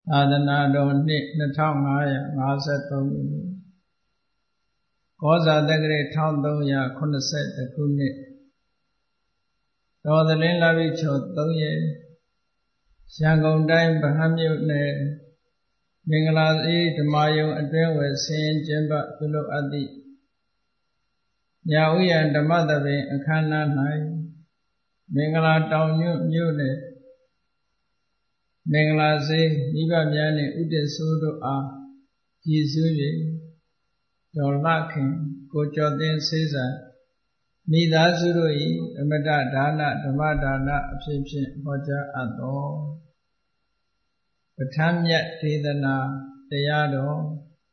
သာသနာတော်နှစ်2553ခုနှစ်ကောဇာတက္ကရာ1380ခုနှစ်တော်သလင်းလပိချော3ရက်ရန်ကုန်တိုင်းဗဟန်းမြို့နယ်မင်္ဂလာအေးဓမ္မယုံအတွင်းဝယ်ဆင်းကျင်းပပြုလုပ်အပ်သည့်ညာဥယျာဉ်ဓမ္မသဘင်အခမ်းအနား၌မင်္ဂလာတောင်မြို့နယ်မင်္ဂလာစေမိဘများနှင့်ဥတ္တဆိုးတို့အားရည်စူး၍ဒေါ်လခင်ကိုကျော်သိန်းစေစာမိသားစုတို့၏အမတဒါနဓမ္မဒါနအဖြစ်ဖြင့်ဟောကြားအပ်သောပဋ္ဌာန်းမြတ်ဒေသနာတရားတော်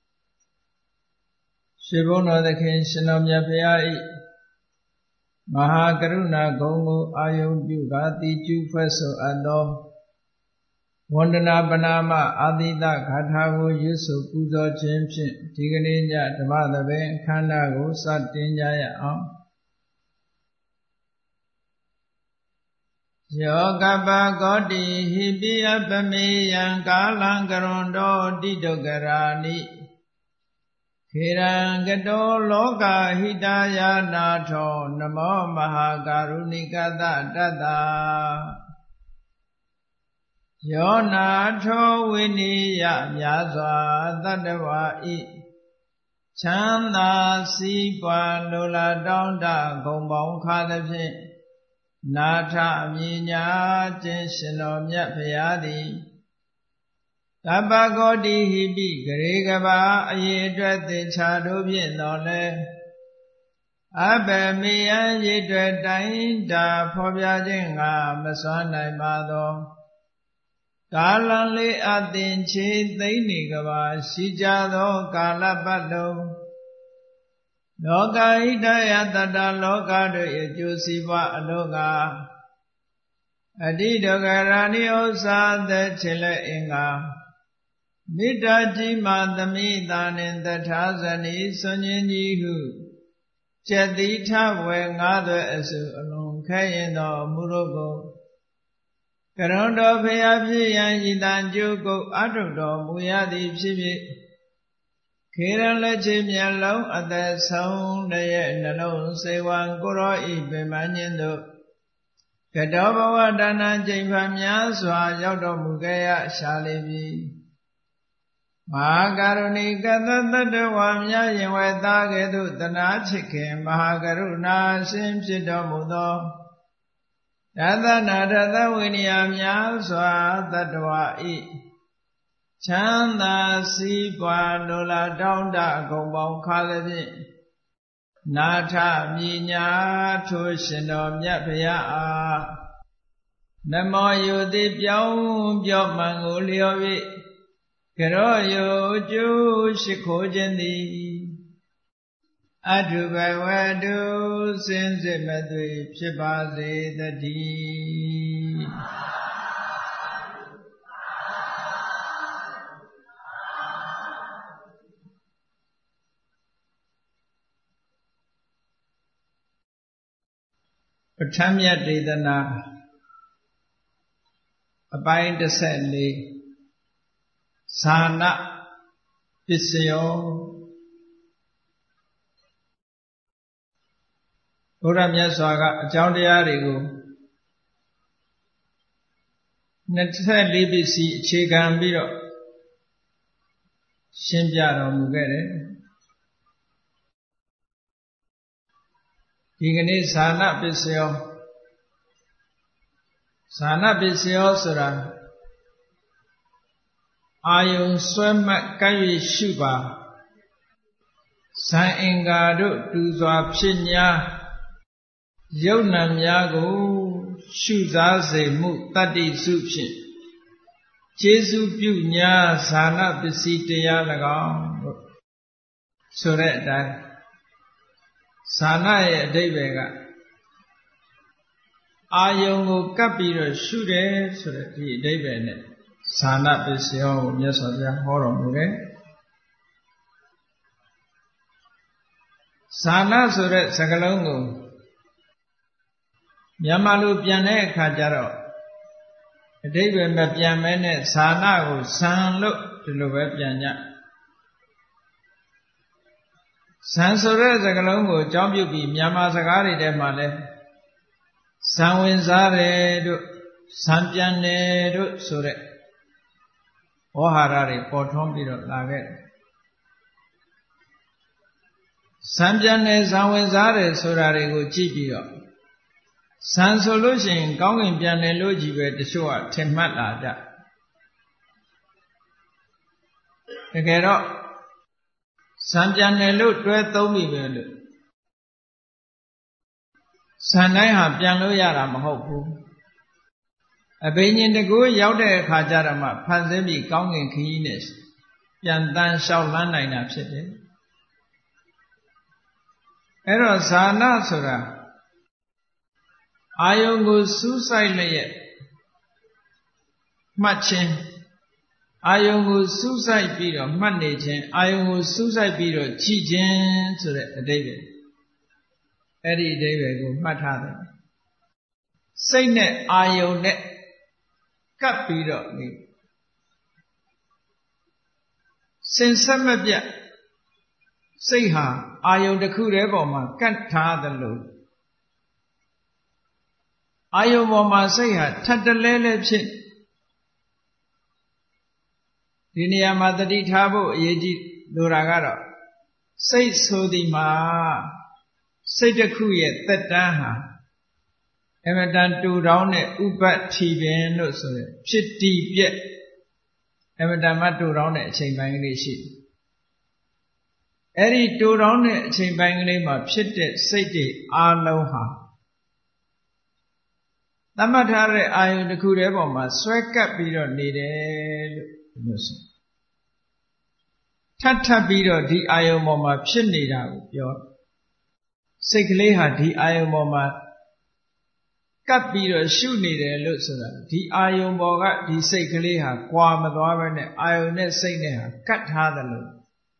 ရွှေဘုန်းတော်သခင်ရှင်တော်မြတ်ဖရာ၏မဟာကရုဏာဂုဏ်ကိုအာယုံပြုကာတိကျူဖွဲ့ဆိုအပ်သောဝန္ဒနာပနာမအာတိတဂါထာကိုရွတ်ဆိုပူဇော်ခြင်းဖြင့်ဒီကနေ့ညဓမ္မသဘင်အခမ်းအနားကိုစတင်ကြရအောင်ယောကပဂောတိဟိပိအပမေယံကာလံကရွန်တောတိတုကရာနိခေရံကတောလောကဟိတယာနာထောနမောမဟာကာရုဏိကတတတ္တယောနာထောဝိနိယမြာစွာတတ္တဝါဤချမ်းသာစီးပွားလိုလားတောင်းတဂုံပေါင်းခါသဖြင့်နာထအမြညာခြင်းရှင်တော်မြတ်ဖရာသည်တပ္ပဂောတိဟိပိဂရေကဘာအရေအတွက်သင်္ချာတို့ဖြင့်တော်လဲအဘမေယံရေအတွက်တိုင်းတာဖော်ပြခြင်းငါမစွမ်းနိုင်ပါသောကာလံလေးအသင်ချေသိမ့်နေကဘာရှိကြသောကာလပတ်လုံးလောကဟိတယတတ္တလောကတို့၏အကျိုးစီးပွားအလို့ကအတိဒဂရာနိဥ္စာသက်ချေလက်အင်္ဂါမေတ္တာကြီးမှသမိတာနှင့်တထာဇနီဆွန်ခြင်းကြီးဟုကျက်တိထဝေငါးသွဲအစုအလုံးခဲရင်တော်မူတို့ကိုကရုဏတော်ဖရာဖြစ်ရန်ဤတန်ကျုပ်ကိုအထုတော်မူရသည်ဖြစ်ဖြစ်ခေရလက်ချေမျက်လုံးအသက်ဆုံးတရဲ့နှလုံးစေဝံကိုရောဤပင်မညင်းတို့ကတောဘဝဒါနကျိန်ဖန်များစွာရောက်တော်မူခဲ့ရရှာလိမ့်မည်မဟာကရုဏီကတတ္တဝါများရင်ဝဲသားကဲ့သို့တနာချစ်ခင်မဟာကရုဏာရှင်ဖြစ်တော်မူသောတသနာတသဝိနည်းများစွာတတ္တဝါဤချမ်းသာစီးပွားလိုလားတောင်းတဂုံပေါင်းခါလည်းဖြင့်နာထမြညာထိုရှင်တော်မြတ်ဖရာအားနမောယုတိပြောင်းပြောမှန်ကိုလျော်၍ကရောယုကျိုးရှိခိုးခြင်းသည်အထုဘဝတုစင်စစ်မသွေဖြစ်ပါစေတည်းပဋ္ဌာန်းမြတ်ဒေသနာအပိုင်း14ဇာနပစ္စယောဘုရားမြတ်စွာကအကြောင်းတရားတွေကို24ပစ္စည်းအခြေခံပြီးတော့ရှင်းပြတော်မူခဲ့တယ်ဒီကနေ့ဇာနပစ္စယောဆိုတာအာယုံဆွဲမှတ်ကပ်၍ရှုပါဇံအင်္ဂါတို့တူစွာဖြစ်냐ယုတ်နံများကိုရှုစားစေမှုတတ္တိစုဖြင့်ကျေစုပြု냐ဇာနပစ္စည်းတရား၎င်းလို့ဆိုတဲ့အတိုင်းဇာနရဲ့အဓိပ္ပာယ်ကအာယုံကိုကပ်ပြီးတော့ရှုတယ်ဆိုတဲ့ဒီအဓိပ္ပာယ်နဲ့ဇာနပစ္စယောကိုမြတ်စွာဘုရားဟောတော်မူတယ်ဇာနဆိုတဲ့စကားလုံးကိုမြန်မာလိုပြန်တဲ့အခါကျတော့အဓိပ္ပာယ်မပြန်မဲနဲ့ဇာနာကိုဇံလို့ဒီလိုပဲပြန်ကြဇံဆိုတဲ့စကားလုံးကိုအကြောင်းပြုပြီးမြန်မာစကားတွေထဲမှာလဲဇံဝင်စားတယ်တို့ဇံပြန်တယ်တို့ဆိုတဲ့ဝါဟာရတွေပေါ်ထွန်းပြီးတော့လာခဲ့တယ်ဇံပြန်တယ်ဇံဝင်စားတယ်ဆိုတာတွေကိုကြည့်ပြီးတော့ဇံဆိုလို့ရှိရင်ကောင်းကင်ပြန်တယ်လို့ကြီးပဲတချို့ကထင်မှတ်လာကြတကယ်တော့ဇံပြန်တယ်လို့တွဲသုံးပြီပဲလို့ဇံတိုင်းဟာပြန်လို့ရတာမဟုတ်ဘူးအဘိညာဉ်တကူရောက်တဲ့အခါကျတော့မှဖန်ဆင်းပြီးကောင်းကင်ခရီးနဲ့ပြန်တန်းလျှောက်လန်းနိုင်တာဖြစ်တယ်အဲ့တော့ဇာနာဆိုတာအာယုံကိုစူးစိုက်လျက်မှတ်ခြင်းအာယုံကိုစူးစိုက်ပြီးတော့မှတ်နေခြင်းအာယုံကိုစူးစိုက်ပြီးတော့ကြည့်ခြင်းဆိုတဲ့အဓိပ္ပာယ်အဲ့ဒီအဓိပ္ပာယ်ကိုမှတ်ထားတယ်စိတ်နဲ့အာယုံနဲ့ကပ်ပြီးတော့နေစင်ဆက်မပြတ်စိတ်ဟာအာယုံတစ်ခုတည်းပေါ်မှာကတ်ထားသလိုအာယုံပေါ်မှာစိတ်ဟာထပ်တလဲလဲဖြစ်ဒီနေရာမှာတတိထားဖို့အရေးကြီးလိုတာကတော့စိတ်ဆိုဒီမှာစိတ်တစ်ခုရဲ့သက်တမ်းဟာအမတန်တူတောင်းတဲ့ဥပတ်ထီပင်လို့ဆိုရယ်ဖြစ်တည်ပြက်အမတန်မှတူတောင်းတဲ့အချိန်ပိုင်းကလေးရှိတယ်အဲ့ဒီတူတောင်းတဲ့အချိန်ပိုင်းကလေးမှာဖြစ်တဲ့စိတ်တွေအလုံးဟာသတ်မှတ်ထားတဲ့အာယုန်တစ်ခုတည်းပေါ်မှာဆွဲကပ်ပြီးတော့နေတယ်လို့ဆိုထပ်ပြီးတော့ဒီအာယုန်ပေါ်မှာဖြစ်နေတာကိုပြောစိတ်ကလေးဟာဒီအာယုန်ပေါ်မှာကပ်ပြီးတော့ရှုနေတယ်လို့ဆိုတာဒီအာယုံပေါ်ကဒီစိတ်ကလေးဟာကွာမသွားပဲနဲ့အာယုံနဲ့စိတ်နဲ့ဟာကတ်ထားတယ်လို့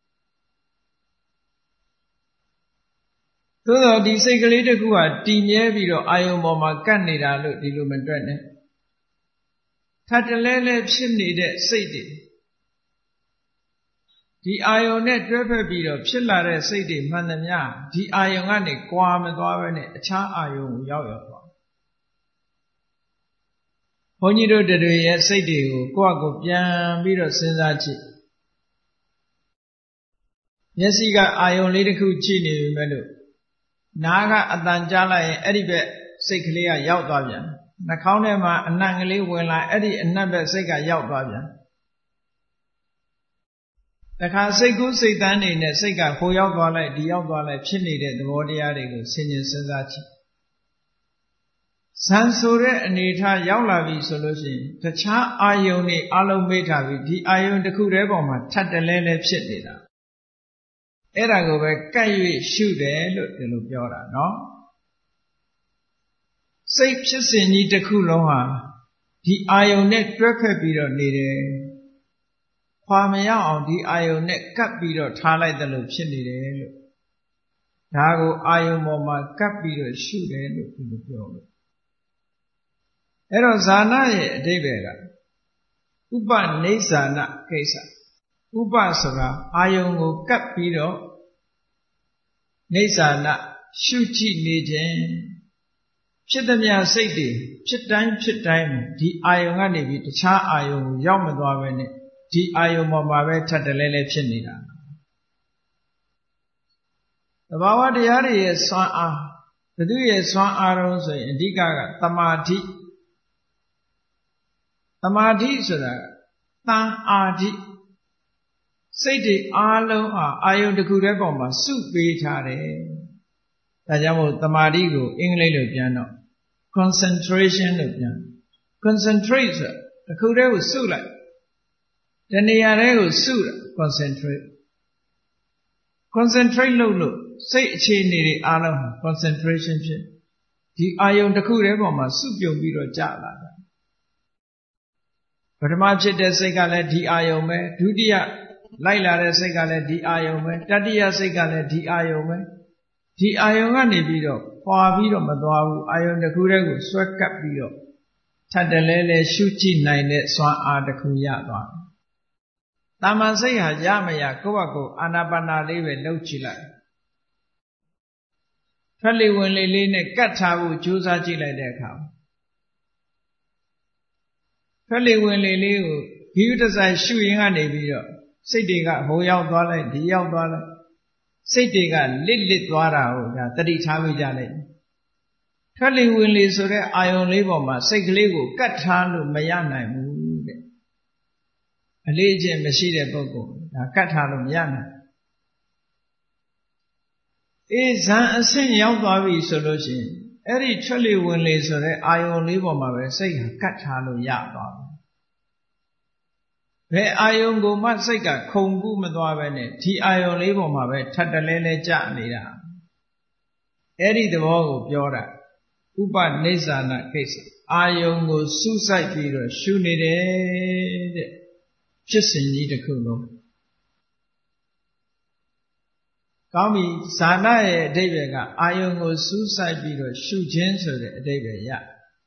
သို့တော့ဒီစိတ်ကလေးတစ်ခုဟာတည်မြဲပြီးတော့အာယုံပေါ်မှာကတ်နေတာလို့ဒီလိုမတွက်နဲ့ထပ်တလဲလဲဖြစ်နေတဲ့စိတ်တွေဒီအာယုံနဲ့တွဲဖက်ပြီးတော့ဖြစ်လာတဲ့စိတ်တွေမှန်သမျှဒီအာယုံကနေကွာမသွားပဲနဲ့အခြားအာယုံကိုရောက်သွားဘုန်းကြီးတို့တွေရဲ့စိတ်တွေကိုကိုယ့်အကိုပြန်ပြီးတော့စဉ်းစားကြည့်မျက်စိကအာယုံလေးတစ်ခုကြည့်နေပြီမဲ့လို့နားကအတန်ကြားလိုက်ရင်အဲ့ဒီဘက်စိတ်ကလေးကရောက်သွားပြန်နှာခေါင်းထဲမှာအနံ့ကလေးဝင်လာအဲ့ဒီအနံ့ဘက်စိတ်ကရောက်သွားပြန်တခါစိတ်ကူးစိတ်တန်းနေနဲ့စိတ်ကဟိုရောက်သွားလိုက်ဒီရောက်သွားလိုက်ဖြစ်နေတဲ့သဘောတရားတွေကိုဆင်ခြင်စဉ်းစားကြည့်ဇံဆိုတဲ့အနေထားရောက်လာပြီဆိုလို့ရှိရင်တခြားအာယုန်တွေအလုံးမေ့ထားပြီဒီအာယုန်တစ်ခုတည်းပေါ်မှာထပ်တလဲလဲဖြစ်နေတာအဲ့ဒါကိုပဲကပ်၍ရှုတယ်လို့ဒီလိုပြောတာနော်စိတ်ဖြစ်စဉ်ကြီးတစ်ခုလုံးဟာဒီအာယုန်နဲ့တွဲဖက်ပြီးတော့နေတယ်ခွာမရအောင်ဒီအာယုန်နဲ့ကပ်ပြီးတော့ထားလိုက်တယ်လို့ဖြစ်နေတယ်လို့ဒါကိုအာယုန်ပေါ်မှာကပ်ပြီးတော့ရှုတယ်လို့ဒီလိုပြောလို့အဲ့တော့ဇာနာရဲ့အဓိပ္ပာယ်ကဥပနိစ္စာနကိစ္စဥပဆိုတာအာယုံကိုကပ်ပြီးတော့နိစ္စာနရှုကြည့်နေခြင်းဖြစ်သမျှစိတ်တွေဖြစ်တိုင်းဒီအာယုံကနေပြီးတခြားအာယုံကိုရောက်မသွားပဲနဲ့ဒီအာယုံပေါ်မှာပဲထပ်တလဲလဲဖြစ်နေတာသဘာဝတရားတွေရဲ့စွမ်းအားဘုသူရဲ့စွမ်းအားတော့ဆိုရင်အဓိကသမာဓိသမာဓိဆိုတာတန်အာဓိစိတ်တွေအားလုံးအာယုန်တစ်ခုတည်းပေါ်မှာစုပေးထားတယ်ဒါကြောင့်မို့သမာဓိကိုအင်္ဂလိပ်လိုပြန်တော့ concentration လို့ပြန် concentrate ဆိုတစ်ခုတည်းကိုစုလိုက်တဏှာတည်းကိုစုတာ concentrate လုပ်လို့စိတ်အခြေအနေတွေအားလုံး concentration ဖြစ်ဒီအာယုန်တစ်ခုတည်းပေါ်မှာစုပြုံပြီးတော့ကြာလာတာပထမဖြစ်တဲ့စိတ်ကလည်းဒီအာယုံပဲဒုတိယလိုက်လာတဲ့စိတ်ကလည်းဒီအာယုံပဲတတိယစိတ်ကလည်းဒီအာယုံပဲဒီအာယုံကနေပြီးတော့ပွာပြီးတော့မသွားဘူးအာယုံတစ်ခုတည်းကိုဆွဲကပ်ပြီးတော့ထပ်တလဲလဲရှုကြည့်နိုင်တဲ့စွမ်းအားတစ်ခုရသွားတယ်။တာမန်စိတ်ဟာရမရကိုယ့်ဘက်ကိုအာနာပါနာလေးပဲလှုပ်ကြည့်လိုက်။ထွက်လေဝင်လေလေးနဲ့ကတ်ထားဖို့ကြိုးစားကြည့်လိုက်တဲ့အခါထွက်လေဝင်လေလေးကိုဂိယုတဆိုင်ရှုရင်းကနေပြီးတော့စိတ်တွေကဟိုရောက်သွားလိုက်ဒီရောက်သွားလိုက်စိတ်တွေကလစ်သွားတာကိုဒါတတိထားမိကြလိုက်ထွက်လေဝင်လေဆိုတဲ့အာယုံလေးပေါ်မှာစိတ်ကလေးကိုကတ်ထားလို့မရနိုင်ဘူးတဲ့အလေးအကျင့်မရှိတဲ့ပုဂ္ဂိုလ်ဒါကတ်ထားလို့မရနိုင်ဇန်အဆင့်ရောက်သွားပြီဆိုလို့ရှိရင်အဲ့ဒီထွက်လေဝင်လေဆိုတဲ့အာယုံလေးပေါ်မှာပဲစိတ်ကတ်ထားလို့ရသွားတယ်ဘယ်အာယုံကိုမှစိတ်ကခုန်ကူးမသွားပဲနဲ့ဒီအာယုံလေးပေါ်မှာပဲထပ်တလဲလဲကြနေတာအဲ့ဒီသဘောကိုပြောတာဥပနိစ္စနာကိစ္စအာယုံကိုစူးစိုက်ပြီးတော့ရှုနေတယ်တဲ့ဖြစ်စဉ်ကြီးတစ်ခုလုံးကောင်းပြီဇာနာရဲ့အဓိပ္ပာယ်ကအာယုံကိုစူးစိုက်ပြီးတော့ရှုခြင်းဆိုတဲ့အဓိပ္ပာယ်ရ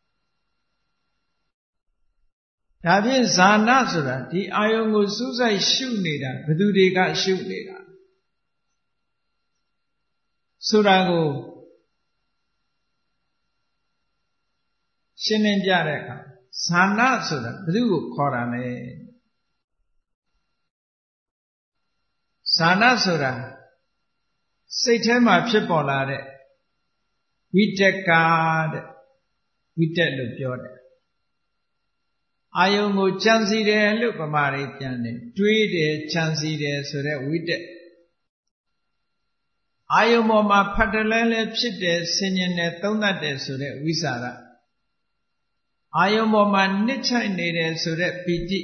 ဒါဖြင့်ဇာနာဆိုတာဒီအာယုံကိုစူးစိုက်ရှုနေတာဘယ်သူတွေကရှုနေတာဆိုတာကိုရှင်းလင်းပြတဲ့အခါဇာနာဆိုတာဘယ်သူကိုခေါ်တာလဲဇာနာဆိုတာစိတ်ထဲမှာဖြစ်ပေါ်လာတဲ့ဝိတကာတဲ့ဝိတက်လို့ပြောတယ်အာယုံကိုကြံစီတယ်လို့ဗမာတွေပြန်တယ်တွေးတယ်ကြံစီတယ်ဆိုတဲ့ဝိတက်အာယုံပေါ်မှာဖတ်တလဲလဲဖြစ်တယ်ဆင်ញင်တယ်သုံးသပ်တယ်ဆိုတဲ့ဝိสารအာယုံပေါ်မှာနှစ်ချိုက်နေတယ်ဆိုတဲ့ပီတိ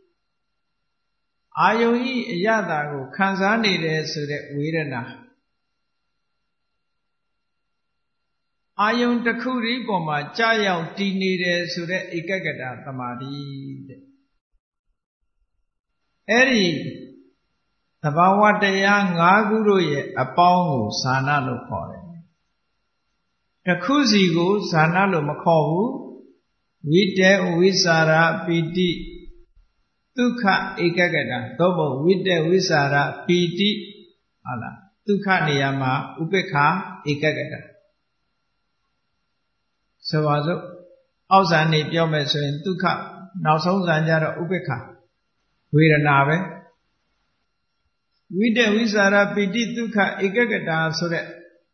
အာယုံဤအရသာကိုခံစားနေတယ်ဆိုတဲ့ဝေဒနာအာယုံတစ်ခုတည်းပေါ်မှာကြာရောက်တည်နေတယ်ဆိုတဲ့ဧကဂတသမာဓိတဲ့အဲ့ဒီသဘာဝတရား၅ခုတို့ရဲ့အပေါင်းကိုဇာနာလို့ခေါ်တယ်တစ်ခုစီကိုဇာနာလို့မခေါ်ဘူးဝိတေဝိสารပီတိဒုက္ခဧကဂတသို့မဟုတ်ဝိတေဝိสารပီတိဟုတ်လားဒုက္ခနေရာမှာဥပေက္ခဧကဂတဆိုပါစို့အောက်ဇာနေပြောမယ်ဆိုရင်ဒုက္ခနောက်ဆုံးဇာကြတော့ဥပေက္ခဝေဒနာပဲဝိတေဝိสารပီတိဒုက္ခဧကဂတဆိုတဲ့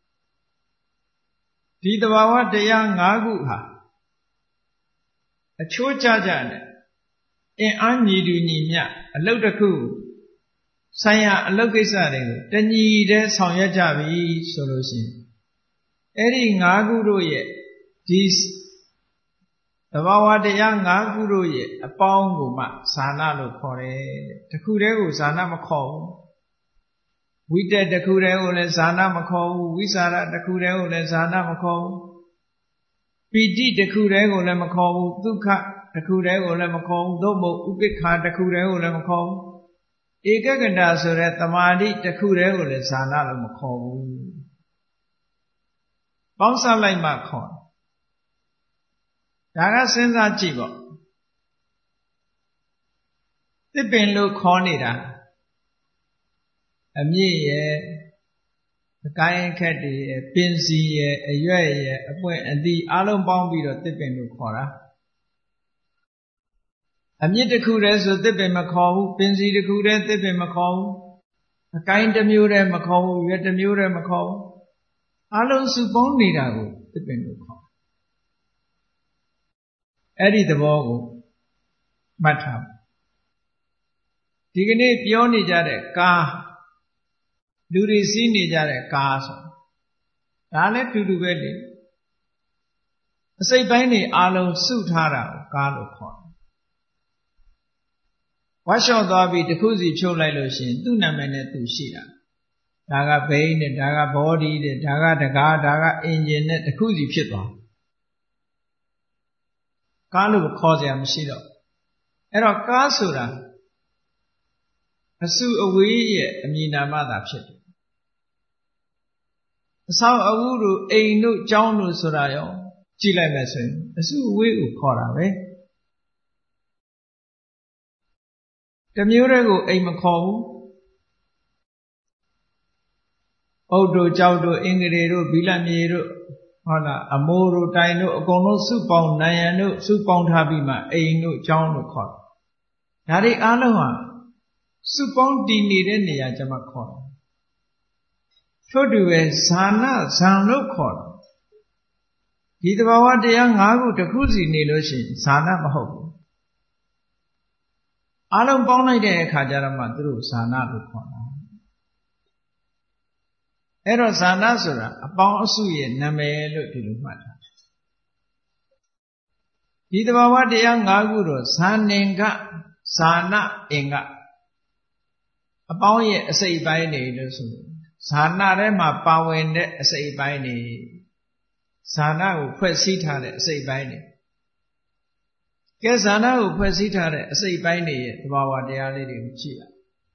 ဒီသဘာဝတရား၅ခုဟာအချိုးကျကျနဲ့အင်အားညီတူညီမျှအလုပ်တစ်ခုဆိုင်ရာအလုပ်ကိစ္စတွေကိုတညီတည်းဆောင်ရွက်ကြပြီဆိုလို့ရှိရင်အဲ့ဒီ၅ခုတို့ရဲ့ဒီသဘာဝတရား၅ခုတို့ရဲ့အပေါင်းကိုမှဇာနာလို့ခေါ်တယ်တစ်ခုတည်းကိုဇာနာမခေါ်ဘူးဝိတက်တစ်ခုတည်းကိုလည်းဇာနာမခေါ်ဘူးဝိสารတစ်ခုတည်းကိုလည်းဇာနာမခေါ်ဘူးပီတိတစ်ခုတည်းကိုလည်းမခေါ်ဘူးဒုက္ခတစ်ခုတည်းကိုလည်းမခေါ်ဘူးသို့မဟုတ်ဥပိ္ပခာတစ်ခုတည်းကိုလည်းမခေါ်ဘူးဧကဂတဆိုတဲ့သမာဓိတစ်ခုတည်းကိုလည်းဇာနာလို့မခေါ်ဘူးပေါင်းစပ်လိုက်မှခေါ်ဒါကစဉ်းစားကြည့်ပေါ့သစ်ပင်လို့ခေါ်နေတာအမြင့်ရဲ့အကိုင်းအခက်တွေရဲ့ပင်စီရဲ့အရွက်ရဲ့အပွင့်အသီးအလုံးပေါင်းပြီးတော့သစ်ပင်လို့ခေါ်တာအမြင့်တစ်ခုတည်းဆိုသစ်ပင်မခေါ်ဘူးပင်စီတစ်ခုတည်းသစ်ပင်မခေါ်ဘူးအကိုင်းတစ်မျိုးတည်းမခေါ်ဘူးရွက်တစ်မျိုးတည်းမခေါ်ဘူးအလုံးစုပေါင်းနေတာကိုသစ်ပင်လို့ခေါ်အဲ့ဒီသဘောကိုမှတ်ထားဒီကနေ့ပြောနေကြတဲ့ကားလူတွေစီးနေကြတဲ့ကားဆိုဒါလည်းတူတူပဲလေအစိတ်ပိုင်းတွေအလုံးစုထားတာကိုကားလို့ခေါ်တယ်ဝါရှော့သွားပြီးတစ်ခုစီဖြုတ်လိုက်လို့ရှိရင်သူ့နာမည်နဲ့သူရှိတာဒါကဘိန်းနဲ့ဒါကဘောဒီတဲ့ဒါကတကားဒါကအင်ဂျင်နဲ့တစ်ခုစီဖြစ်သွားကားလို့ခေါ်စရာမရှိတော့အဲ့တော့ကားဆိုတာအစုအဝေးရဲ့အမည်နာမသာဖြစ်တယ်အဆောင်အဦးတို့အိမ်တို့ကျောင်းတို့ဆိုတာရောကြည့်လိုက်မယ်ဆိုရင်အစုအဝေးကိုခေါ်တာပဲတမျိုးတည်းကိုအိမ်မခေါ်ဘူးအုတ်တို့ကြောက်တို့အင်္ဂရေတို့ဘီလမြေတို့ဟုတ်လားအမိုးတို့တိုင်တို့အကုန်လုံးစုပေါင်းနိုင်ရန်တို့စုပေါင်းထားပြီးမှအိမ်တို့ကျောင်းတို့ခေါ်တယ်ဒါတွေအားလုံးဟာစုပေါင်းတည်နေတဲ့နေရာကျမှခေါ်တယ်ထို့တူပဲဇာနာဇံလို့ခေါ်တယ်ဒီသဘာဝတရား၅ခုတစ်ခုစီနေလို့ရှိရင်ဇာနာမဟုတ်ဘူးအားလုံးပေါင်းလိုက်တဲ့အခါကျတော့မှသူတို့ဇာနာလို့ခေါ်တာအဲ့တော့ဇာနာဆိုတာအပေါင်းအစုရဲ့နာမည်လို့ဒီလိုမှတ်တာဒီသဘာဝတရား၅ခုတော့ဇာနင်္ဂဇာနာအင်္ဂအပေါင်းရဲ့အစိတ်ပိုင်းတွေလို့ဆိုဇာနာထဲမှာပါဝင်တဲ့အစိတ်ပိုင်းတွေဇာနာကိုဖွဲ့စည်းထားတဲ့အစိတ်ပိုင်းတွေကဲဇာနာကိုဖွဲ့စည်းထားတဲ့အစိတ်ပိုင်းတွေရဲ့သဘာဝတရားလေးတွေကိုကြည့်ရ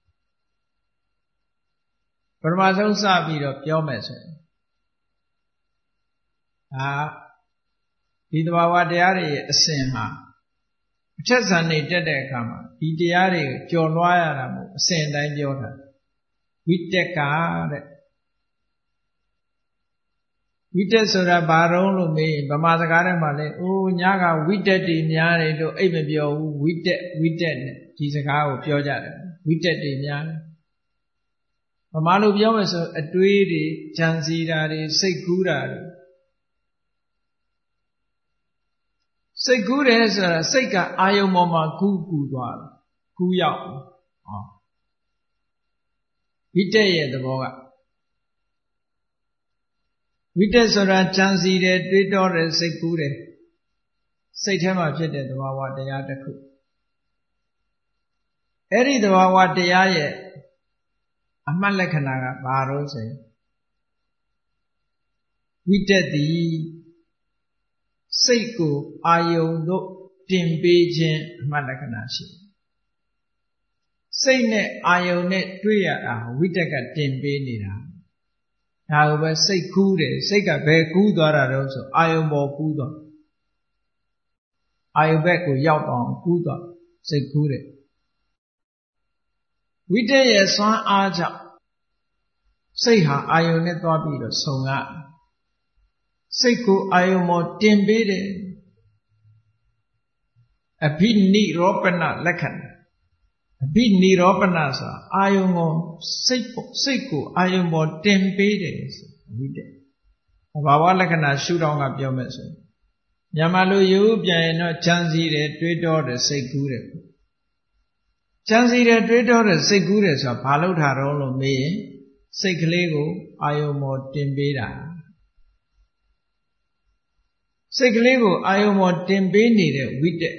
ပထမဆုံးစပြီးတော့ပြောမယ်ဆိုရင်ဒီသဘာဝတရားတွေရဲ့အစဉ်ဟာအထက်ဇာနေတက်တဲ့အခါမှာဒီတရားတွေကိုကြော်လွှားရတာမို့အစဉ်တိုင်းပြောတာဝိတက်ကတဲ့ဝိတက်ဆိုတာဘာတော့လို့မေးဗမာစကားထဲမှာလဲအိုးညကဝိတက်တွေများတယ်လို့အိပ်မပြောဘူးဝိတက်နဲ့ဒီစကားကိုပြောကြတယ်ဝိတက်တွေများတယ်ဗမာလိုပြောမယ်ဆိုအတွေးတွေကြံစည်တာတွေစိတ်ကူးတာတွေစိတ်ကူးတယ်ဆိုတာစိတ်ကအာယုံပေါ်မှာကူးသွားတယ်ကူးရောက်ဝိတက်ရဲ့သဘောကဝိတက်ဆိုတာကြံစည်တယ်တွေးတောတယ်စိတ်ကူးတယ်စိတ်ထဲမှာဖြစ်တဲ့သဘာဝတရားတစ်ခုအဲ့ဒီသဘာဝတရားရဲ့အမှတ်လက္ခဏာကဘာလို့ဆိုရင်ဝိတက်သည်စိတ်ကိုအာယုံတို့တင်ပေးခြင်းအမှတ်လက္ခဏာရှိစိတ်နဲ့အာယုံနဲ့တွေ့ရတာဝိတက်ကတင်ပေးနေတာဒါကိုပဲစိတ်ကူးတယ်စိတ်ကဘယ်ကူးသွားတာတော့ဆိုအာယုံပေါ်ကူးသွားအာယုံဘက်ကိုရောက်အောင်ကူးသွားစိတ်ကူးတယ်ဝိတက်ရဲ့စွမ်းအားကြောင့်စိတ်ဟာအာယုံနဲ့သွားပြီးတော့ဆုံရစိတ်ကိုအာယုံပေါ်တင်ပေးတယ်အဘိနိရောပနလက္ခဏာအဘိနိရောပနဆိုတာအာယုံကိုစိတ်ကိုအာယုံပေါ်တင်ပေးတယ်ဆိုဝိတက်ဘာဝလက္ခဏာရှုထောင့်ကပြောမယ်ဆိုမြန်မာလိုရိုးပြန်ရင်တော့ကြံစည်တယ်တွေးတောတယ်စိတ်ကူးတယ်ကြံစည်တယ်တွေးတောတယ်စိတ်ကူးတယ်ဆိုတာဘာလို့ထားတော့လို့မေးရင်စိတ်ကလေးကိုအာယုံပေါ်တင်ပေးတာစိတ်ကလေးကိုအာယုံပေါ်တင်ပေးနေတဲ့ဝိတက်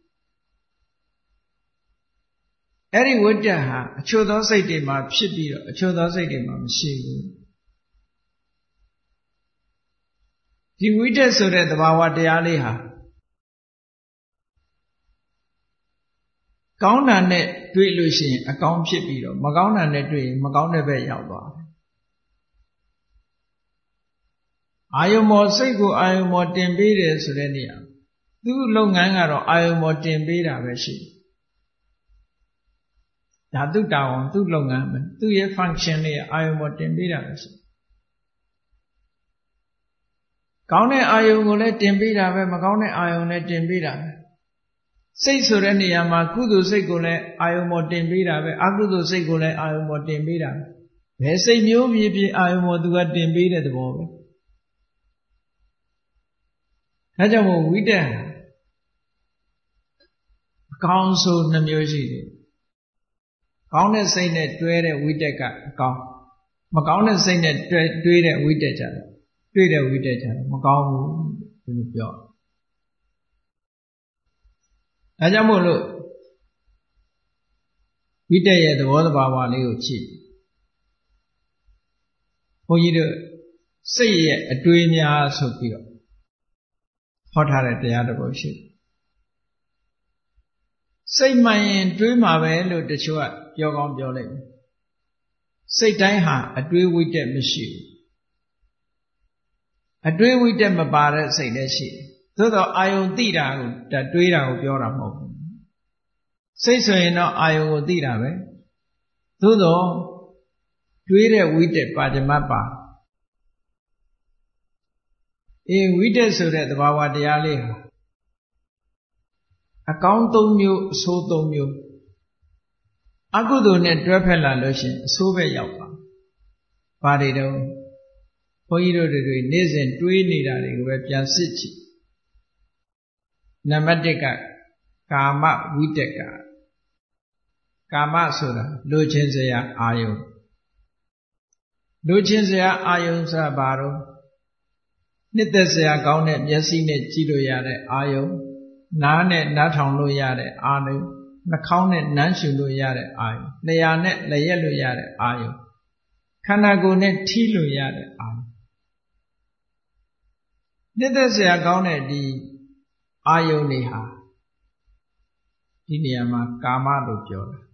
အဲ့ဒီဝိတက်ဟာအချို့သောစိတ်တွေမှာဖြစ်ပြီးတော့အချို့သောစိတ်တွေမှာမရှိဘူးဒီဝိတက်ဆိုတဲ့သဘာဝတရားလေးဟာကောင်းတာနဲ့တွေ့လို့ရှိရင်အကောင်းဖြစ်ပြီးတော့မကောင်းတာနဲ့တွေ့ရင်မကောင်းတဲ့ဘက်ရောက်သွားတယ်အာယုံမောစိတ်ကိုအာယုံမောတင်ပေးတယ်ဆိုတဲ့နေရာသူ့လုပ်ငန်းကတော့အာယုံမောတင်ပေးတာပဲရှိဒါသူ့တာဝန်သူ့လုပ်ငန်းပဲသူ့ရဲ့ function လေးအာယုံမောတင်ပေးတာပဲရှိကောင်းတဲ့အာယုံကိုလည်းတင်ပေးတာပဲမကောင်းတဲ့အာယုံလည်းတင်ပေးတာပဲစိတ်ဆိုတဲ့နေရာမှာကုသိုလ်စိတ်ကိုလည်းအာယုံမောတင်ပေးတာပဲအကုသိုလ်စိတ်ကိုလည်းအာယုံမောတင်ပေးတာပဲဘယ်စိတ်မျိုးဖြစ်အာယုံမောသူကတင်ပေးတဲ့သဘောပဲဒါကြောင့်မို့ဝိတက်အကောင်းဆုံးနှမျိုးရှိတယ်ကောင်းတဲ့စိတ်နဲ့တွဲတဲ့ဝိတက်ကအကောင်းမကောင်းတဲ့စိတ်နဲ့တွေးတဲ့ဝိတက်ကြတယ်တွေ့တဲ့ဝိတက်ကြတယ်မကောင်းဘူးဒီလိုပြောဒါကြောင့်မို့လို့ဝိတက်ရဲ့သဘောတဘာဝလေးကိုကြည့်ဘုန်းကြီးတို့စိတ်ရဲ့အတွေးများဆိုပြီးတော့ဟောထားတဲ့တရားတစ်ပုဒ်ရှိစိတ်မှန်ရင်တွေးမှာပဲလို့တချို့ကပြောကောင်းပြောလိုက်တယ်စိတ်တိုင်းဟာအတွေးဝိတက်မရှိဘူးအတွင်းဝိတက်မပါတဲ့စိတ်လည်းရှိတယ်သို့တော့အာယုံသိတာကိုတွေးတာကိုပြောတာမဟုတ်ဘူးစိတ်ဆိုရင်တော့အာယုံကိုသိတာပဲသို့တော့တွေးတဲ့ဝိတက်ပါဇမတ်ပါဝိတက်ဆိုတဲ့သဘာဝတရားလေးဟာအကောင်း၃မျိုးအဆိုး၃မျိုးအကုသိုလ်နဲ့တွဲဖက်လာလို့ရှိရင်အဆိုးပဲရောက်ပါဘာတွေတော့ဘုန်းကြီးတို့တွေနေ့စဉ်တွေးနေတာတွေကိုပဲပြန်စစ်ကြည့်နံပါတ်၁ကကာမဝိတက်ကကာမဆိုတာလိုချင်စရာအာယုံလိုချင်စရာအာယုံဆိုတာဘာတော့နှစ်သက်စရာကောင်းတဲ့မျက်စိနဲ့ကြည့်လို့ရတဲ့အာယုံနားနဲ့နားထောင်လို့ရတဲ့အာယုံနှာခေါင်းနဲ့နမ်းရှုလို့ရတဲ့အာယုံလျှာနဲ့လက်ရက်လို့ရတဲ့အာယုံခန္ဓာကိုယ်နဲ့ထိလို့ရတဲ့အာယုံနှစ်သက်စရာကောင်းတဲ့ဒီအာယုန်တွေဟာဒီနေရာမှာကာမလို့ပြောတာ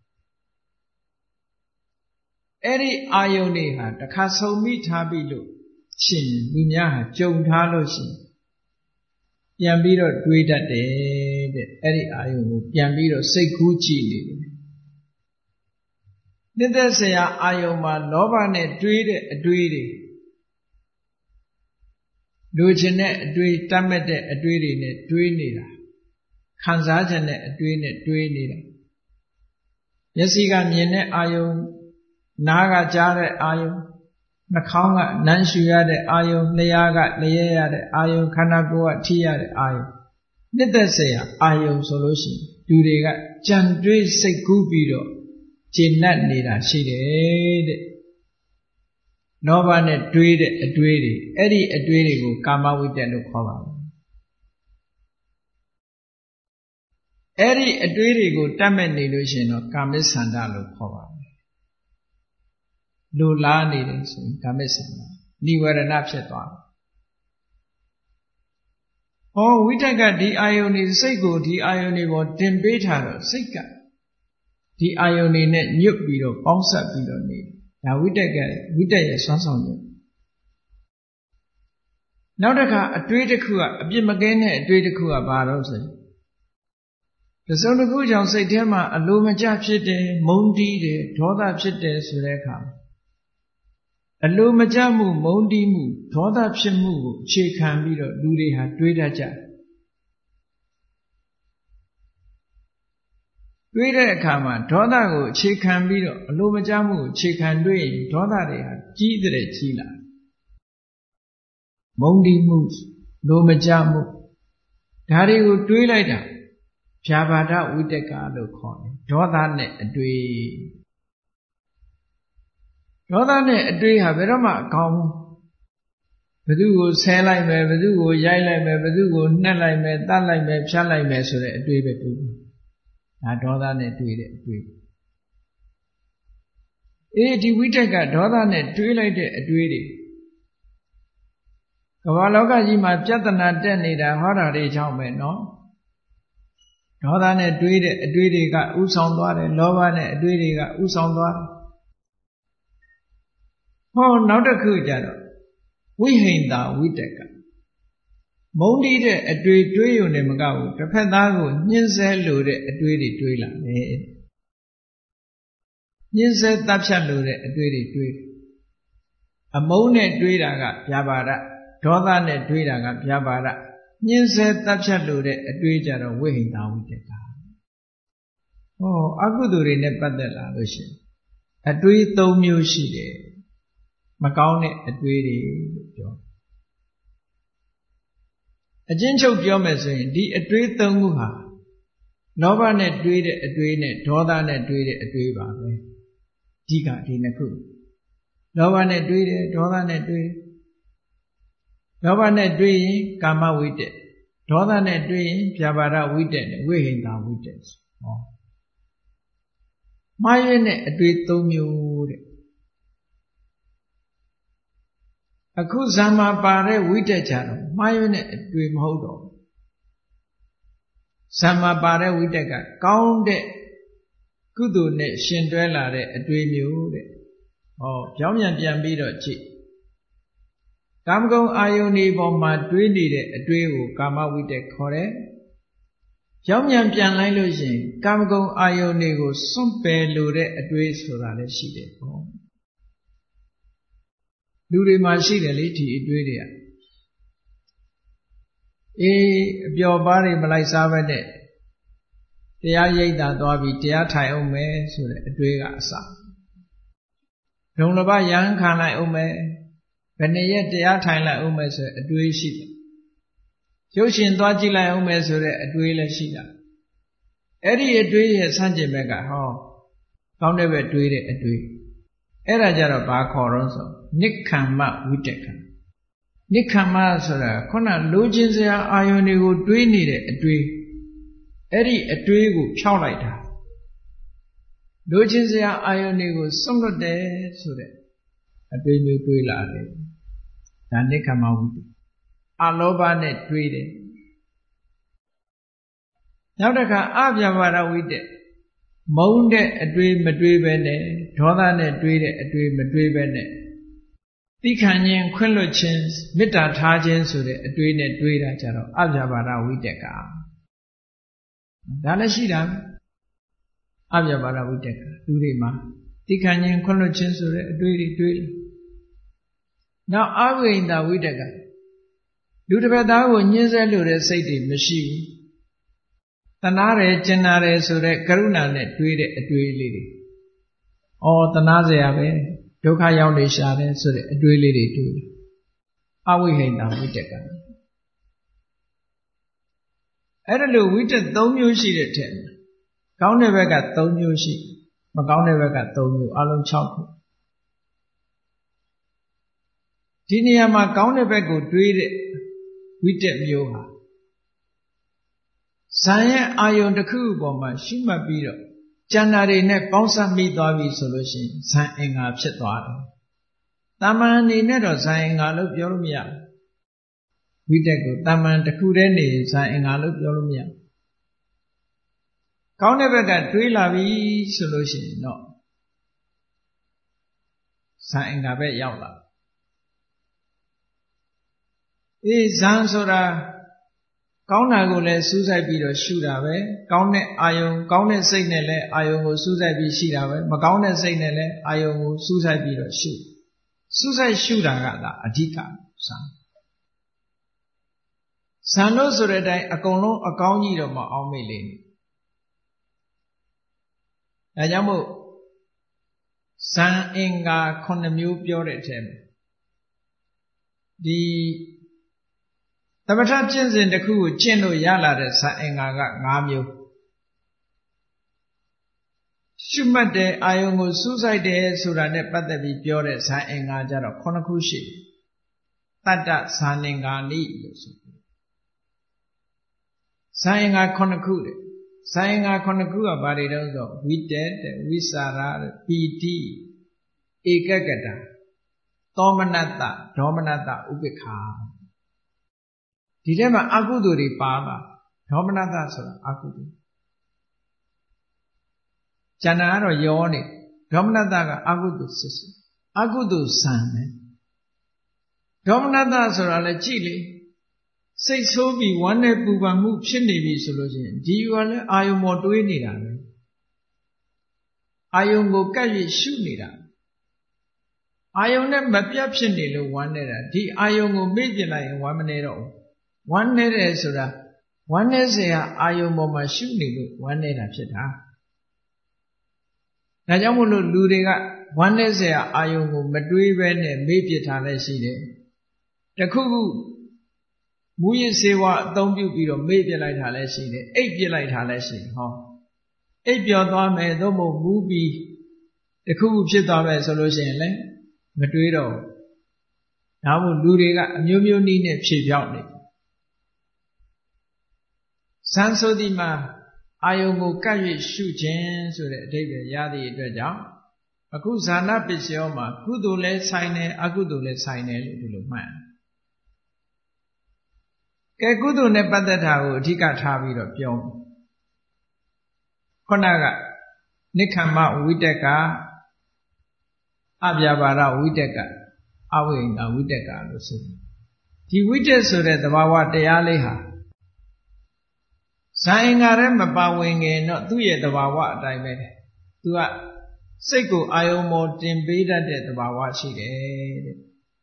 အဲ့ဒီအာယုန်တွေဟာတစ်ခါဆုံမိထားပြီလို့ရှင်လူများဟာကြုံထားလို့ရှိရင်ပြန်ပြီးတော့တွေးတတ်တယ်တဲ့အဲ့ဒီအာယုန်ကိုပြန်ပြီးတော့စိတ်ကူးကြည့်နေတယ်နှစ်သက်စရာအာယုန်မှာလောဘနဲ့တွေးတဲ့အတွေးတွေလိုချင်တဲ့အတွေးတတ်မဲ့တဲ့အတွေးတွေနဲ့တွေးနေတာခံစားခြင်းတဲ့အတွေးနဲ့တွေးနေတာမျက်စိကမြင်တဲ့အာယုံနားကကြားတဲ့အာယုံနှာခေါင်းကနမ်းရှူရတဲ့အာယုံလျှာကလျက်ရတဲ့အာယုံခန္ဓာကိုယ်ကထိရတဲ့အာယုံနှစ်သက်စရာအာယုံဆိုလို့ရှိရင်လူတွေကကြံတွေးစိတ်ကူးပြီးတော့ကျေနပ်နေတာရှိတယ်တဲ့လောဘနဲ့တွေးတဲ့အတွေးတွေအဲ့ဒီအတွေးတွေကိုကာမဝိတ္တလို့ခေါ်ပါတယ်အဲ့ဒီအတွေးတွေကိုတတ်မဲ့နေလို့ရှိရင်တော့ကာမိစ္ဆန္ဒလို့ခေါ်ပါတယ်လိုလားနေတယ်ဆိုရင်ကာမိစ္ဆန္ဒနိဝရဏဖြစ်သွားတယ်ဟောဝိတ္တကဒီအာယုန်တွေစိတ်ကိုဒီအာယုန်တွေပေါ်တင်ပေးထားတော့စိတ်ကဒီအာယုန်တွေနဲ့ညွတ်ပြီးတော့ပေါင်းစပ်ပြီးတော့နေတယ်ဒါဝိတ္တရဲ့စွမ်းဆောင်ချက်နောက်တစ်ခါအတွေးတစ်ခုကအပြစ်မကင်းတဲ့အတွေးတစ်ခုကဘာတော့ဆိုရင်တစုံတစ်ခုကြောင့်စိတ်ထဲမှာအလိုမကျဖြစ်တယ်မုန်းတီးတယ်ဒေါသဖြစ်တယ်ဆိုတဲ့အခါအလိုမကျမှုမုန်းတီးမှုဒေါသဖြစ်မှုကိုအခြေခံပြီးတော့လူတွေဟာတွေးတတ်ကြတယ်တွေးတဲ့အခါမှာဒေါသကိုအခြေခံပြီးတော့အလိုမကျမှုကိုအခြေခံတွေးရင်ဒေါသတွေဟာကြီးတဲ့ကြီးလာမုန်းတီးမှုလိုမကျမှုဒါတွေကိုတွေးလိုက်တာဖြာပါဒဝိတ္တကလို့ခေါ်တယ်ဒေါသနဲ့အတွေ့ဒေါသနဲ့အတွေ့ဟာဘယ်တော့မှအကောင်းဘယ်သူကိုဆဲလိုက်မယ်ဘယ်သူကိုရိုက်လိုက်မယ်ဘယ်သူကိုနှက်လိုက်မယ်တတ်လိုက်မယ်ဖြတ်လိုက်မယ်ဆိုတဲ့အတွေ့ပဲတွေ့တယ်ဒါဒေါသနဲ့တွေ့တဲ့အတွေ့ဒီဝိတ္တကဒေါသနဲ့တွေးလိုက်တဲ့အတွေ့တွေကမ္ဘာလောကကြီးမှာပြဿနာတက်နေတာဟောတာတွေကြောင့်ပဲနော်ဒေါသနဲ့တွေးတဲ့အတွေးတွေကဥဆောင်သွားတယ်လောဘနဲ့အတွေးတွေကဥဆောင်သွားတယ်ဟောနောက်တစ်ခုကြတော့ဝိဟိန္တာဝိတ္တကမုန်းတီးတဲ့အတွေးတွေးရုံနဲ့မကဘူးတစ်ဖက်သားကိုညှင်းဆဲလိုတဲ့အတွေးတွေတွေးလာတယ်ညှင်းဆဲတပ်ဖြတ်လိုတဲ့အတွေးတွေတွေးအမုန်းနဲ့တွေးတာကဗျာပါဒဒေါသနဲ့တွေးတာကဗျာပါဒညှင်းဆဲတပ်ဖြတ်လိုတဲ့အတွေးကြတော့ဝိဟိန္တာဝိတ္တကဟောအကုသိုလ်တွေနဲ့ပတ်သက်လာလို့ရှိရင်အတွေး၃မျိုးရှိတယ်မကောင်းတဲ့အတွေးတွေလို့ပြောအချင်းချုပ်ပြောမယ်ဆိုရင်ဒီအတွေး၃ခုဟာလောဘနဲ့တွေးတဲ့အတွေးနဲ့ဒေါသနဲ့တွေးတဲ့အတွေးပါပဲဒီကဒီနှစ်ခုလောဘနဲ့တွေးတယ်ဒေါသနဲ့တွေးလောဘနဲ့တွေးရင်ကာမဝိတ္တဒေါသနဲ့တွေးရင်ဗျာပါဒဝိတ္တနဲ့ဝိဟိန္တာဝိတ္တဟောမှားရတဲ့အတွေး၃မျိုးတဲ့အခုဇာမာပါတဲ့ဝိတ္တကြတော့မှားရတဲ့အတွေ့မဟုတ်တော့ဇာမာပါတဲ့ဝိတ္တကကောင်းတဲ့ကုသိုလ်နဲ့ရှင်တွဲလာတဲ့အတွေ့မျိုးတဲ့ဟောပြောင်းပြန်ပြီးတော့ကြည့်ကာမဂုဏ်အာယုန်ဒီပေါ်မှာတွေးနေတဲ့အတွေးကိုကာမဝိတက်ခေါ်တယ်ရောက်မြန်ပြန်လိုက်လို့ရှိရင်ကာမဂုဏ်အာယုန်တွေကိုစွန့်ပယ်လို့တဲ့အတွေးဆိုတာလည်းရှိတယ်ပေါ့လူတွေမှာရှိတယ်လေဒီအတွေးတွေကအပျော်ပါးတွေမလိုက်စားဘဲနဲ့တရားရိပ်သာသွားပြီးတရားထိုင်အောင်မယ်ဆိုတဲ့အတွေးကအစဒုံလဘရဟန်းခံလိုက်အောင်မယ်ဘယ်နှစ်ရက်တရားထိုင်လိုက်အောင်မယ်ဆိုတဲ့အတွေးရှိတယ်ရုပ်ရှင်သွားကြည့်လိုက်အောင်မယ်ဆိုတဲ့အတွေးလည်းရှိတာအဲ့ဒီအတွေးရဲ့ဆန့်ကျင်ဘက်ကဟောကောင်းတဲ့ဘက်တွေးတဲ့အတွေးအဲ့ဒါကြတော့ဘာခေါ်တော့ဆိုနိက္ခမ္မဝိတက္ခနိက္ခမ္မဆိုတာခုနလိုချင်စရာအာယုန်တွေကိုတွေးနေတဲ့အတွေးအဲ့ဒီအတွေးကိုဖြောက်လိုက်တာလိုချင်စရာအာယုန်တွေကိုစွန့်လွတ်တယ်ဆိုတဲ့အတွေးမျိုးတွေးလာတယ်ဒါနိက္ခမ္မဝိတ္တအလောဘနဲ့တွေးတယ်နောက်တစ်ခါအပြဘာရဝိတ္တမုန်းတဲ့အတွေးမတွေးပဲနဲ့ဒေါသနဲ့တွေးတဲ့အတွေးမတွေးပဲနဲ့သိခံခြင်းခွင့်လွတ်ခြင်းမေတ္တာထားခြင်းဆိုတဲ့အတွေးနဲ့တွေးတာကြတော့အပြဘာရဝိတ္တကဒါလည်းရှိတာအပြဘာရဝိတ္တကလူတွေမှာသိခံခြင်းခွင့်လွတ်ခြင်းဆိုတဲ့အတွေးတွေတွေးတယ်နောက်အဝိဟိတဝိတ္တကလူတစ်ပတ်သားကိုညှင်းဆဲလို့တဲ့စိတ်တွေမရှိဘူးတနာတယ်ကျင်နာတယ်ဆိုတဲ့ကရုဏာနဲ့တွေးတဲ့အတွေးလေးတွေတနာเสียပဲဒုက္ခရောက်နေရှာတယ်ဆိုတဲ့အတွေးလေးတွေတွေးတယ်အဝိဟိတဝိတ္တကအဲ့ဒါလို့ဝိတ္တ3မျိုးရှိတဲ့ထက်ကောင်းတဲ့ဘက်က3မျိုးရှိမကောင်းတဲ့ဘက်က3မျိုးအလုံး6ခုဒီနေရာမှာကောင်းတဲ့ဘက်ကိုတွေးတဲ့ဝိတ္တမျိုးဟာဇန်ရဲ့အာယုန်တစ်ခုပေါ်မှာရှုမှတ်ပြီးတော့ကျန်တာတွေနဲ့ပေါင်းစပ်မိသွားပြီဆိုလို့ရှိရင်ဇန်အင်္ဂါဖြစ်သွားတယ်။တာမန်အနေနဲ့တော့ဇန်အင်္ဂါလို့ပြောလို့မရဘူး။ဝိတ္တကိုတာမန်တစ်ခုတည်းနေဇန်အင်္ဂါလို့ပြောလို့မရဘူး။ကောင်းတဲ့ဘက်ကတွေးလာပြီဆိုလို့ရှိရင်တော့ဇန်အင်္ဂါပဲရောက်လာဇန်ဆိုတာကောင်းတာကိုလည်းစူးစိုက်ပြီးတော့ရှုတာပဲကောင်းတဲ့အာယုံကောင်းတဲ့စိတ်နဲ့လည်းအာယုံကိုစူးစိုက်ပြီးရှိတာပဲမကောင်းတဲ့စိတ်နဲ့လည်းအာယုံကိုစူးစိုက်ပြီးတော့ရှုစူးစိုက်ရှုတာကဒါအဓိကဇန်လို့ဆိုတဲ့အတိုင်းအကုန်လုံးအကောင်းကြီးတော့မအောင်မေ့လေဒါကြောင့်မို့ဇန်အင်္ဂါ9မျိုးပြောတဲ့အထက်မှာဒီသမထကျင့်စဉ်တစ်ခုကိုကျင့်လို့ရလာတဲ့ဇန်အင်္ဂါက5မျိုးရှုမှတ်တဲ့အာယုံကိုစူးစိုက်တယ်ဆိုတာနဲ့ပတ်သက်ပြီးပြောတဲ့ဇန်အင်္ဂါကြတော့9ခုရှိတတ္တဇာနင်္ဂါနိလို့ဆိုဇန်အင်္ဂါ9ခုတဲ့ဇန်အင်္ဂါ9ခုကဘာတွေတုံးဆိုဝိတ္တဝိสารပီတိဧကဂတသောမနတ္တဒေါမနတ္တဥပိ္ပခာဒီထဲမှာအကုသိုလ်တွေပါလာဒေါမနတဆိုတာအကုသိုလ်ကျန်တာကတော့ယောနေဒေါမနတကအကုသိုလ်စစ်စစ်အကုသိုလ်ဇံပဲဒေါမနတဆိုတာလည်းကြည့်လေစိတ်ဆိုးပြီးဝမ်းနဲ့ပူပန်မှုဖြစ်နေပြီဆိုလို့ရှိရင်ဒီကလည်းအာယုံပေါ်တွေးနေတာပဲအာယုံကိုကပ်၍ရှုနေတာအာယုံနဲ့မပြတ်ဖြစ်နေလို့ဝမ်းနေတာဒီအာယုံကိုမေ့ပြလိုက်ရင်ဝမ်းမနေတော့ဘူးဝမ်းနေတယ်ဆိုတာဝမ်းနေစရာအာယုံပေါ်မှာရှုနေလို့ဝမ်းနေတာဖြစ်တာဒါကြောင့်မို့လို့လူတွေကဝမ်းနေစရာအာယုံကိုမတွေးဘဲနဲ့မေ့ပြထားလဲရှိတယ်တခုခုမူရစ်စေဝါအသုံးပြုပြီးတော့မေ့ပြလိုက်တာလဲရှိတယ်အိပ်ပြလိုက်တာလဲရှိတယ်ဟောအိပ်ပျော်သွားမယ်သို့မဟုတ်မူးပြီးတခုခုဖြစ်သွားမယ်ဆိုလို့ရှိရင်လည်းမတွေးတော့ဒါမို့လူတွေကအမျိုးမျိုးနည်းနဲ့ဖြေပြောင်းနေဇန်ဆိုဒီမှာအာယုံကိုကပ်၍ရှုခြင်းဆိုတဲ့အဓိပ္ပာယ်ရသည့်အတွက်ကြောင့်အခုဇာနာပစ္စယောမှာကုသိုလ်လည်းဆိုင်တယ်အကုသိုလ်လည်းဆိုင်တယ်လို့ဒီလိုမှတ်ကဲကုသိုလ်နဲ့ပတ်သက်တာကိုအဓိကထားပြီးတော့ပြောခုနကနိက္ခမ္မဝိတ္တကအပြဘာရဝိတ္တကအဝိင္ကာဝိတက်ကလို့ဆိုတယ်ဒီဝိတက်ဆိုတဲ့သဘာဝတရားလေးဟာဇာအင်္ဂါရဲ့မပါဝင်ခင်တော့သူ့ရဲ့သဘာဝအတိုင်းပဲသူကစိတ်ကိုအာယုံမောတင်ပေးတတ်တဲ့သဘာဝရှိတယ်တဲ့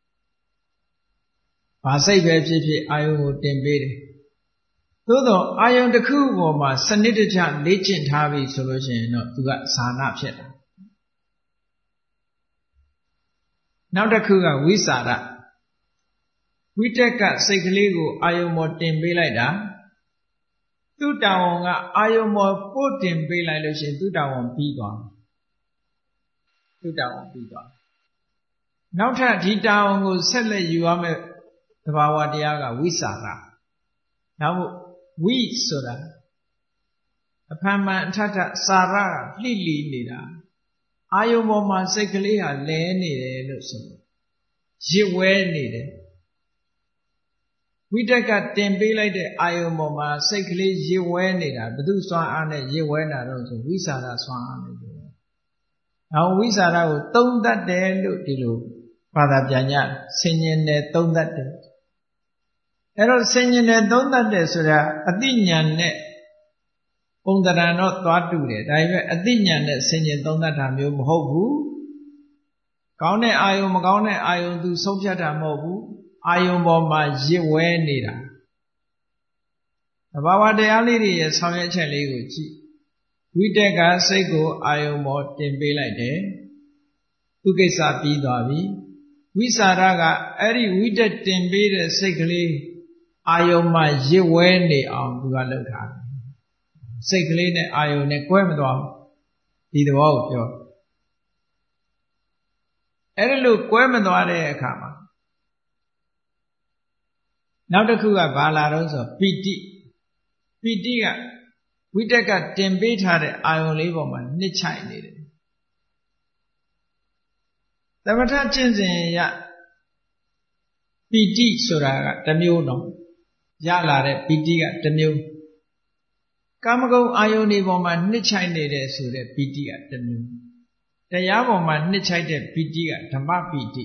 ဘာစိတ်ပဲဖြစ်ဖြစ်အာယုံကိုတင်ပေးတယ်သို့တော့အာယုံတစ်ခုပေါ်မှာစနစ်တကျလေ့ကျင့်ထားပြီဆိုလို့ရှိရင်တော့သူကဇာနာဖြစ်တာနောက်တစ်ခုကဝိสารဝိတက်ကစိတ်ကလေးကိုအာယုံမောတင်ပေးလိုက်တာသူ့တာဝန်ကအာယုံမောပို့တင်ပေးလိုက်လို့ရှိရင်သူ့တာဝန်ပြီးသွားသူ့တာဝန်ပြီးသွားနောက်ထပ်ဒီတာဝန်ကိုဆက်လက်ယူရမယ့်သဘာဝတရားကဝိสารနောက်ဝိဆိုတာအဖန်မှန်အထထစာရကလှိလီနေတာအာယုံပေါ်မှာစိတ်ကလေးဟာလဲနေတယ်လို့ဆိုရစ်ဝဲနေတယ်ဝိတက်ကတင်ပေးလိုက်တဲ့အာယုံပေါ်မှာစိတ်ကလေးရစ်ဝဲနေတာဘု து စွမ်းအားနဲ့ရစ်ဝဲတာတော့ဆိုဝိสารစွမ်းအားနဲ့ပြောတယ်။နောက်ဝိสารကိုသုံးသတ်တယ်လို့ဒီလိုဘာသာပြန်ကြဆင်ញင်တယ်သုံးသတ်တယ်။အဲ့တော့ဆင်ញင်တယ်သုံးသတ်တယ်ဆိုတာအသိဉာဏ်နဲ့ပုံသဏ္ဍာန်တော့သွားတူတယ်ဒါပေမဲ့အသိဉာဏ်နဲ့ဆင်ញင်သုံးသတ်တာမျိုးမဟုတ်ဘူး။ကောင်းတဲ့အာယုံမကောင်းတဲ့အာယုံသူဆုံးဖြတ်တာမဟုတ်ဘူး။အာယုံပေါ်မှာရစ်ဝဲနေတာသဘာဝတရားလေးတွေရဲ့ဆောင်ရွက်ချက်လေးကိုကြည့်ဝိတက်ကစိတ်ကိုအာယုံပေါ်တင်ပေးလိုက်တယ်သူကိစ္စပြီးသွားပြီဝိสารကအဲ့ဒီဝိတက်တင်ပေးတဲ့စိတ်ကလေးအာယုံမှာရစ်ဝဲနေအောင်သူကလုပ်ထားတယ်စိတ်ကလေးနဲ့အာယုံနဲ့ကွဲမသွားဘူးဒီသဘောကိုပြောအဲ့ဒီလိုကွဲမသွားတဲ့အခါမှာနောက်တစ်ခုကဘာလာတော့ဆိုပီတိကဝိတက်ကတင်ပေးထားတဲ့အာယုံလေးပေါ်မှာနှစ်ချိုက်နေတယ်သမထကျင့်စဉ်ရပီတိဆိုတာကတစ်မျိုးတော့ရလာတဲ့ပီတိကတစ်မျိုးကာမဂုဏ်အာယုန်ဒီပေါ်မှာနှစ်ချိုက်နေတဲ့ဆိုတဲ့ပီတိကတစ်မျိုးတရားပေါ်မှာနှစ်ချိုက်တဲ့ပီတိကဓမ္မပီတိ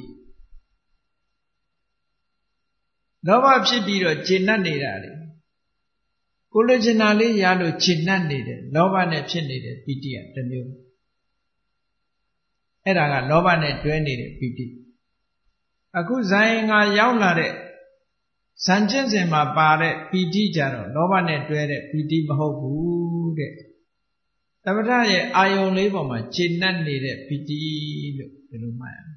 လောဘဖြစ်ပြီးတော့ကျေနပ်နေတာလေကိုလိုချင်တာလေးရလို့ကျေနပ်နေတယ်လောဘနဲ့ဖြစ်နေတဲ့ပီတိကတစ်မျိုးအဲ့ဒါကလောဘနဲ့တွဲနေတဲ့ပီတိအခုဇာယင်္ဂါရောက်လာတဲ့ဇန်ကျင့်စဉ်မှာပါတဲ့ပီတိကြတော့လောဘနဲ့တွဲတဲ့ပီတိမဟုတ်ဘူးတဲ့သမထရဲ့အာယုံလေးပေါ်မှာကျေနပ်နေတဲ့ပီတိလို့ဒီလိုမှတ်ရမယ်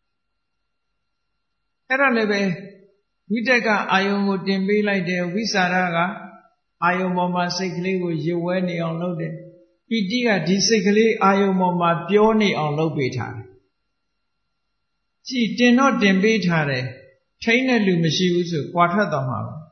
အဲ့ဒါလည်းပဲဝိတက်ကအာယုံကိုတင်ပေးလိုက်တယ်ဝိสารကအာယုံပေါ်မှာစိတ်ကလေးကိုရစ်ဝဲနေအောင်လုပ်တယ်ပီတိကဒီစိတ်ကလေးအာယုံပေါ်မှာပြောနေအောင်လုပ်ပေးထားတယ်ကြည်တင်တော့တင်ပေးထားတယ်ထိန်းတဲ့လူမရှိဘူးဆိုကြွာထွက်သွားမှာပါ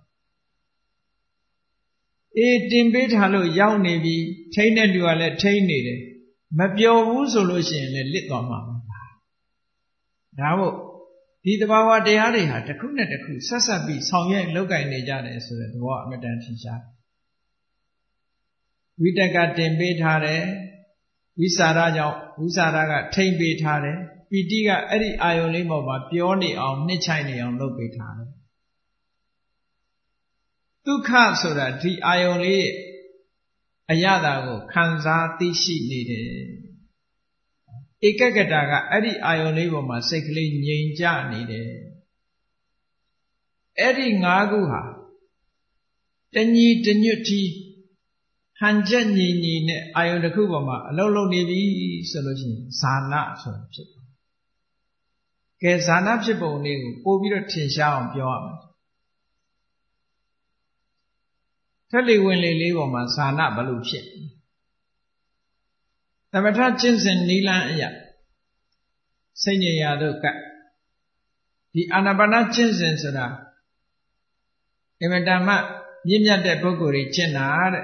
အေးတင်ပေးထားလို့ရောက်နေပြီထိန်းတဲ့လူကလည်းထိန်းနေတယ်မပြောဘူးဆိုလို့ရှိရင်လည်းလစ်သွားမှာပါဒါမို့ဒီသဘာဝတရားတွေဟာတစ်ခုနဲ့တစ်ခုဆက်ဆက်ပြီးဆောင်ရွက်လုပ်ကိုင်နေကြတယ်ဆိုတဲ့သဘောအမြဲတမ်းထင်ရှားဝိတက်ကတင်ပေးထားတယ်ဝိสารကြောင့်ဝိสารကထိမ့်ပေးထားတယ်ပီတိကအဲ့ဒီအာယုန်လေးပေါ်မှာပြောနေအောင်နှစ်ချိုက်နေအောင်လုပ်ပေးထားတယ်ဒုက္ခဆိုတာဒီအာယုန်လေးအရသာကိုခံစားသိရှိနေတယ်ဧကဂတကအဲ့ဒီအာယုန်လေးပေါ်မှာစိတ်ကလေးငြိမ်ကြနေတယ်အဲ့ဒီ၅ခုဟာတညီတညွတ်တီဟန်ချက်ညီညီနဲ့အာယုန်တစ်ခုပေါ်မှာအလုံးလုံးနေပြီဆိုလို့ရှိရင်ဇာနာဆိုတာဖြစ်တယ်ကဲဇာနာဖြစ်ပုံလေးကိုပို့ပြီးတော့ထင်ရှားအောင်ပြောရမယ်ထက်လေဝင်လေလေးပေါ်မှာဇာနာဘလို့ဖြစ်သမထကျင့်စဉ်နီလန်းအရာစိတ်ညရာတို့ကဒီအာနာပါနကျင့်စဉ်ဆိုတာအင်မတန်မှမြင့်မြတ်တဲ့ပုဂ္ဂိုလ်တွေကျင့်တာတဲ့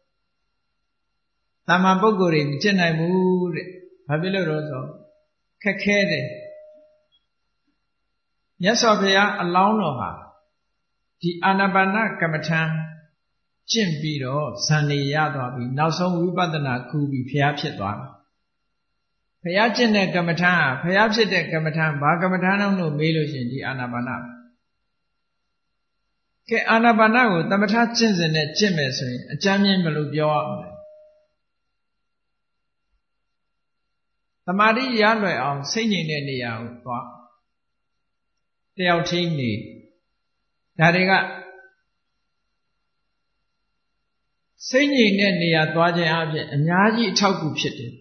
တာမန်ပုဂ္ဂိုလ်တွေမကျင့်နိုင်ဘူးတဲ့ဘာဖြစ်လို့လဲဆိုခက်ခဲတယ်မြတ်စွာဘုရားအလောင်းတော်ဟာဒီအာနာပါနကမ္မထံကျင့်ပြီးတော့ဇန်နေရသွားပြီနောက်ဆုံးဝိပဿနာခုပြီးဘုရားဖြစ်သွားတယ်ဘုရားကျင့်တဲ့ကမ္မထာဘုရားဖြစ်တဲ့ကမ္မထာဘာကမ္မထာလို့မေးလို့ရှိရင်ဒီအာနာပါနကဲအာနာပါနကိုသမထကျင့်စဉ်နဲ့ကျင့်မယ်ဆိုရင်အကျမ်းမြင့်ဘယ်လိုပြောရမလဲသမာဓိရလွယ်အောင်စိတ်ငြိမ်တဲ့နေရာကိုသွားတယောက်ချင်းနေဒါတွေကစိတ်ငြိမ်တဲ့နေရာသွားခြင်းအပြင်အများကြီးအထောက်အကူဖြစ်တယ်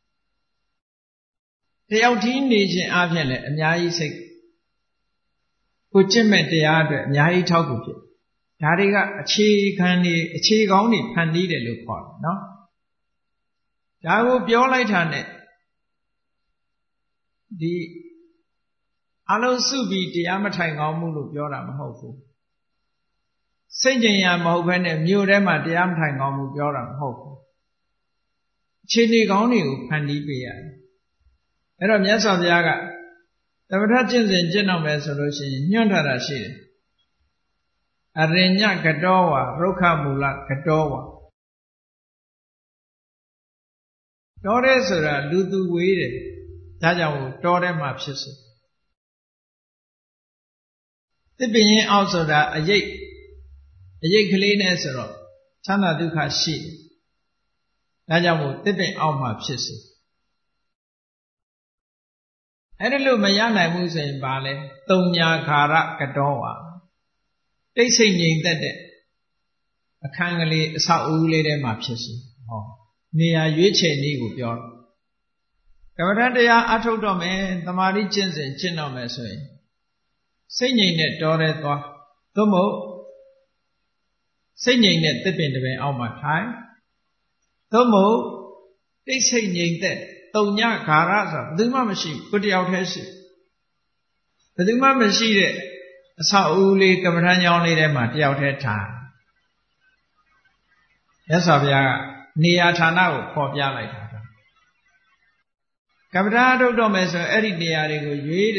တယောက်ချင်းနေခြင်းအပြင်လည်းအများကြီးစိတ်ကိုကျင့်မဲ့တရားအတွက်အများကြီးထောက်ကူဖြစ်ဒါတွေကအခြေခံတွေအခြေကောင်းတွေဖန်တီးတယ်လို့ခေါ်တယ်နော်ဒါကိုပြောလိုက်တာနဲ့ဒီအလုံးစုပြီးတရားမထိုင်ကောင်းမှုလို့ပြောတာမဟုတ်ဘူးစိတ်ကြင်ရမဟုတ်ဘဲနဲ့မြို့ထဲမှာတရားမထိုင်ကောင်းမှုပြောတာမဟုတ်ဘူးအခြေအနေကောင်းတွေကိုဖန်တီးပေးရတယ်အဲ့တော့မြတ်စွာဘုရားကသမထကျင့်စဉ်ကျင့်တော့မယ်ဆိုလို့ရှိရင်ညွှန်ထားတာရှိတယ်အရိညကတောဝရုက္ခမူလကတောဝတောတဲ့ဆိုတာလူသူဝေးတယ်ဒါကြောင့်တောထဲမှာဖြစ်စေသစ်ပင်ရင်အောက်ဆိုတာအရိပ်ကလေးနဲ့ဆိုတော့ချမ်းသာဒုက္ခရှိတယ်ဒါကြောင့်မို့သစ်ပင်အောက်မှာဖြစ်စေအဲ့ဒါလို့မရနိုင်ဘူးဆိုရင်ဘာလဲသုံးညာခါရကတောဝတိတ်ဆိတ်ငြိမ်သက်တဲ့အခန်းကလေးအဆောက်အဦလေးထဲမှာဖြစ်စေဟောနေရာရွေးချယ်နည်းကိုပြောတော့ကမ္မဋ္ဌတရားအထုတ်တော့မယ်သမာဓိကျင့်စဉ်ကျင့်တော့မယ်ဆိုရင်စိတ်ငြိမ်တဲ့တောထဲသွားသို့မဟုတ်စိတ်ငြိမ်တဲ့သစ်ပင်တစ်ပင်အောက်မှာထိုင်သို့မဟုတ်တိတ်ဆိတ်ငြိမ်သက်သုံညဂါရဆိုတာဘယ်သူမှမရှိဘူးကိုတယောက်တည်းရှိဘယ်သူမှမရှိတဲ့အဆောက်အဦလေးကမ္မဋ္ဌာန်းကျောင်းလေးထဲမှာတယောက်တည်းထိုင်မြတ်စွာဘုရားကနေရာဌာနကိုခေါ်ပြလိုက်တာကမ္မဋ္ဌာန်းထုတ်တော့မယ်ဆိုရင်အဲ့ဒီနေရာတွေကိုရွေး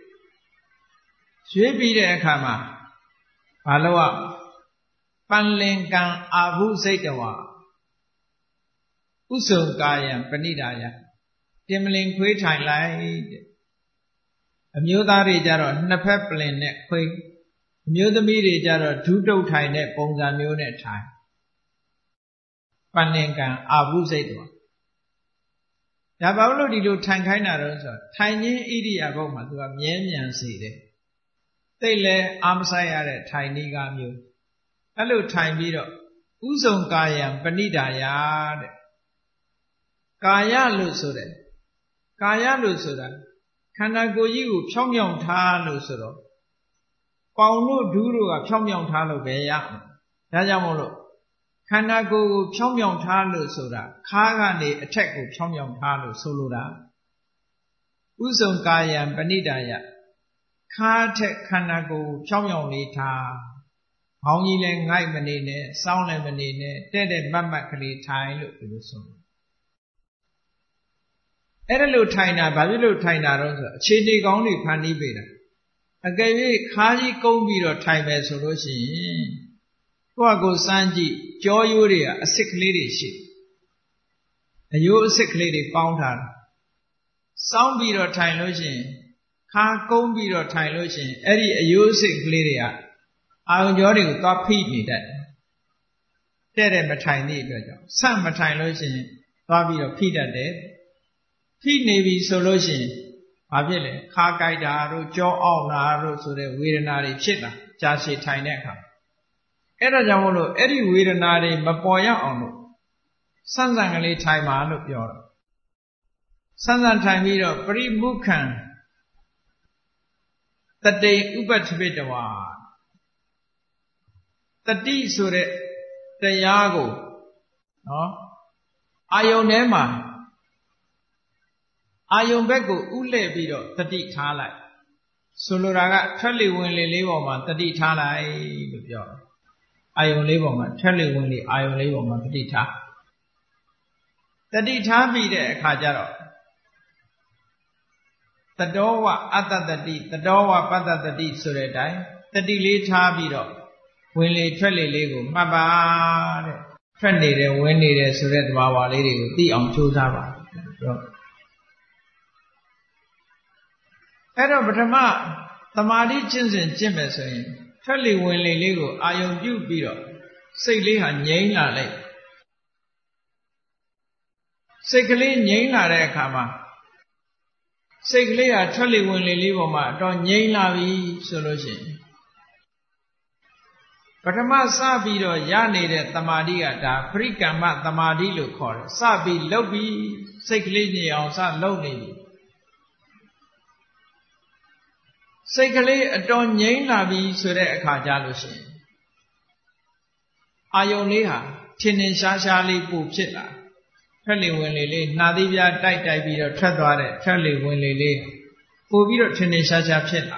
ပြီးတဲ့အခါမှာဘာလို့อ่ะပန်လင်ကံအာဟုစိတ်တဝါဥစုံကာယံပဏိဒါယတင်မလင်ခွေးထိုင်လိုက်တဲ့အမျိုးသားတွေကြတော့နှစ်ဖက်ပလင်နဲ့ခွေးအမျိုးသမီးတွေကြတော့ဒုတုတ်ထိုင်တဲ့ပုံစံမျိုးနဲ့ထိုင်ပန်လင်ကံအာဟုစိတ်တဝါဒါဘာလို့ဒီလိုထိုင်ခိုင်းတာတော့ဆိုထိုင်ခြင်းဣရိယာပုမှာသူကမြဲမြံစေတယ်သိလဲအာမဆိုင်ရတဲ့ထိုင်နည်းကမျိုးအဲ့လိုထိုင်ပြီးတော့ဥစုံကာယံပဏိဒါယတဲ့ကာယလို့ဆိုတယ်ကာယလို့ဆိုတာခန္ဓာကိုယ်ကြီးကိုဖြောင်းမြောင်ထားလို့ဆိုတော့ပေါင်တို့ဒူးတို့ကဖြောင်းမြောင်ထားလို့ပဲရဒါကြောင့်မို့လို့ခန္ဓာကိုယ်ကိုဖြောင်းမြောင်ထားလို့ဆိုတာခါးကနေအထက်ကိုဖြောင်းမြောင်ထားလို့ဆိုလိုတာဥစုံကာယံပဏိဒါယခါးထက်ခန္ဓာကိုယ်ကိုဖြောင်းမြောင်လေးထားခေါင်းကြီးလည်းငိုက်မနေနဲ့စောင်းလည်းမနေနဲ့တဲ့မတ်မတ်ကလေးထိုင်လို့ဒီလိုဆိုအဲ့ဒါလို့ထိုင်တာဘာဖြစ်လို့ထိုင်တာတော့ဆိုအခြေအနေကောင်းတွေဖန်တီးပေးတာအကယ်၍ခါးကြီးကုန်းပြီးတော့ထိုင်မယ်ဆိုလို့ရှိရင်ကိုယ့်အကိုစမ်းကြည့်ကြောရိုးတွေကအစစ်ကလေးတွေရှိအယိုးအစစ်ကလေးတွေပေါင်းထားတာစောင်းပြီးတော့ထိုင်လို့ရှိရင်ခါးကုန်းပြီးတော့ထိုင်လို့ရှိရင်အဲ့ဒီအယိုးအစစ်ကလေးတွေကအာရုံကြောတွေကိုသွားဖိနေတတ်တယ်တဲ့မထိုင်သည့်အတွက်ကြောင့်ဆန့်မထိုင်လို့ရှိရင်သွားပြီးတော့ဖိတတ်တယ်ဖိနေပြီဆိုလို့ရှိရင်ဘာဖြစ်လဲခါကြိုက်တာတို့ကြောအောင်တာတို့ဆိုတဲ့ဝေဒနာတွေဖြစ်လာကြာရှည်ထိုင်တဲ့အခါအဲ့ဒါကြောင့်မို့လို့အဲ့ဒီဝေဒနာတွေမပေါ်ရအောင်လို့စမ်းစမ်းကလေးထိုင်ပါလို့ပြောတာစမ်းစမ်းထိုင်ပြီးတော့ပရိမုခံတတိဥပထပိတဝါတတိဆိုတဲ့တရားကိုနော်အာယုန်ထဲမှာအာယုန်ဘက်ကိုဥလှည့်ပြီးတော့တတိထားလိုက်ဆိုလိုတာကထွက်လေဝင်လေလေးပေါ်မှာတတိထားလိုက်လို့ပြောတယ်အာယုန်လေးပေါ်မှာထွက်လေဝင်လေအာယုန်လေးပေါ်မှာတတိထားပြီးတဲ့အခါကျတော့တတောဝအတ္တတတိတတောဝပတ္တတတိဆိုတဲ့အတိုင်းတတိလေးထားပြီးတော့ဝင်လေထွက်လေလေးကိုမှတ်ပါတဲ့ထွက်နေတယ်ဝင်နေတယ်ဆိုတဲ့သဘာဝလေးတွေကိုသိအောင်ကြိုးစားပါပြောအဲ့တော့ပထမသမာဓိကျင့်စဉ်ကျင့်မယ်ဆိုရင်ထွက်လေဝင်လေလေးကိုအာယုံပြုပြီးတော့စိတ်လေးဟာငြိမ်းလာလိုက်စိတ်ကလေးငြိမ်းလာတဲ့အခါမှာစိတ်ကလေးဟာထွက်လေဝင်လေလေးပေါ်မှာအတော်ငြိမ်းလာပြီဆိုလို့ရှိရင်ပထမစပြီးတော့ရနေတဲ့သမာဓိကဒါပရိကမ္မသမာဓိလို့ခေါ်တယ်စပြီးလှုပ်ပြီးစိတ်ကလေးငြိမ်အောင်စလှုပ်နေပြီစိတ်ကလေးအတော်ငြိမ်းလာပြီဆိုတဲ့အခါကြလို့ရှိရင်အာယုံလေးဟာထင်ထင်ရှားရှားလေးပို့ဖြစ်လာထွက်လေဝင်လေလေးနှာသီးပြားတိုက်ပြီးတော့ထွက်သွားတဲ့ထွက်လေဝင်လေလေးပို့ပြီးတော့ထင်ထင်ရှားရှားဖြစ်လာ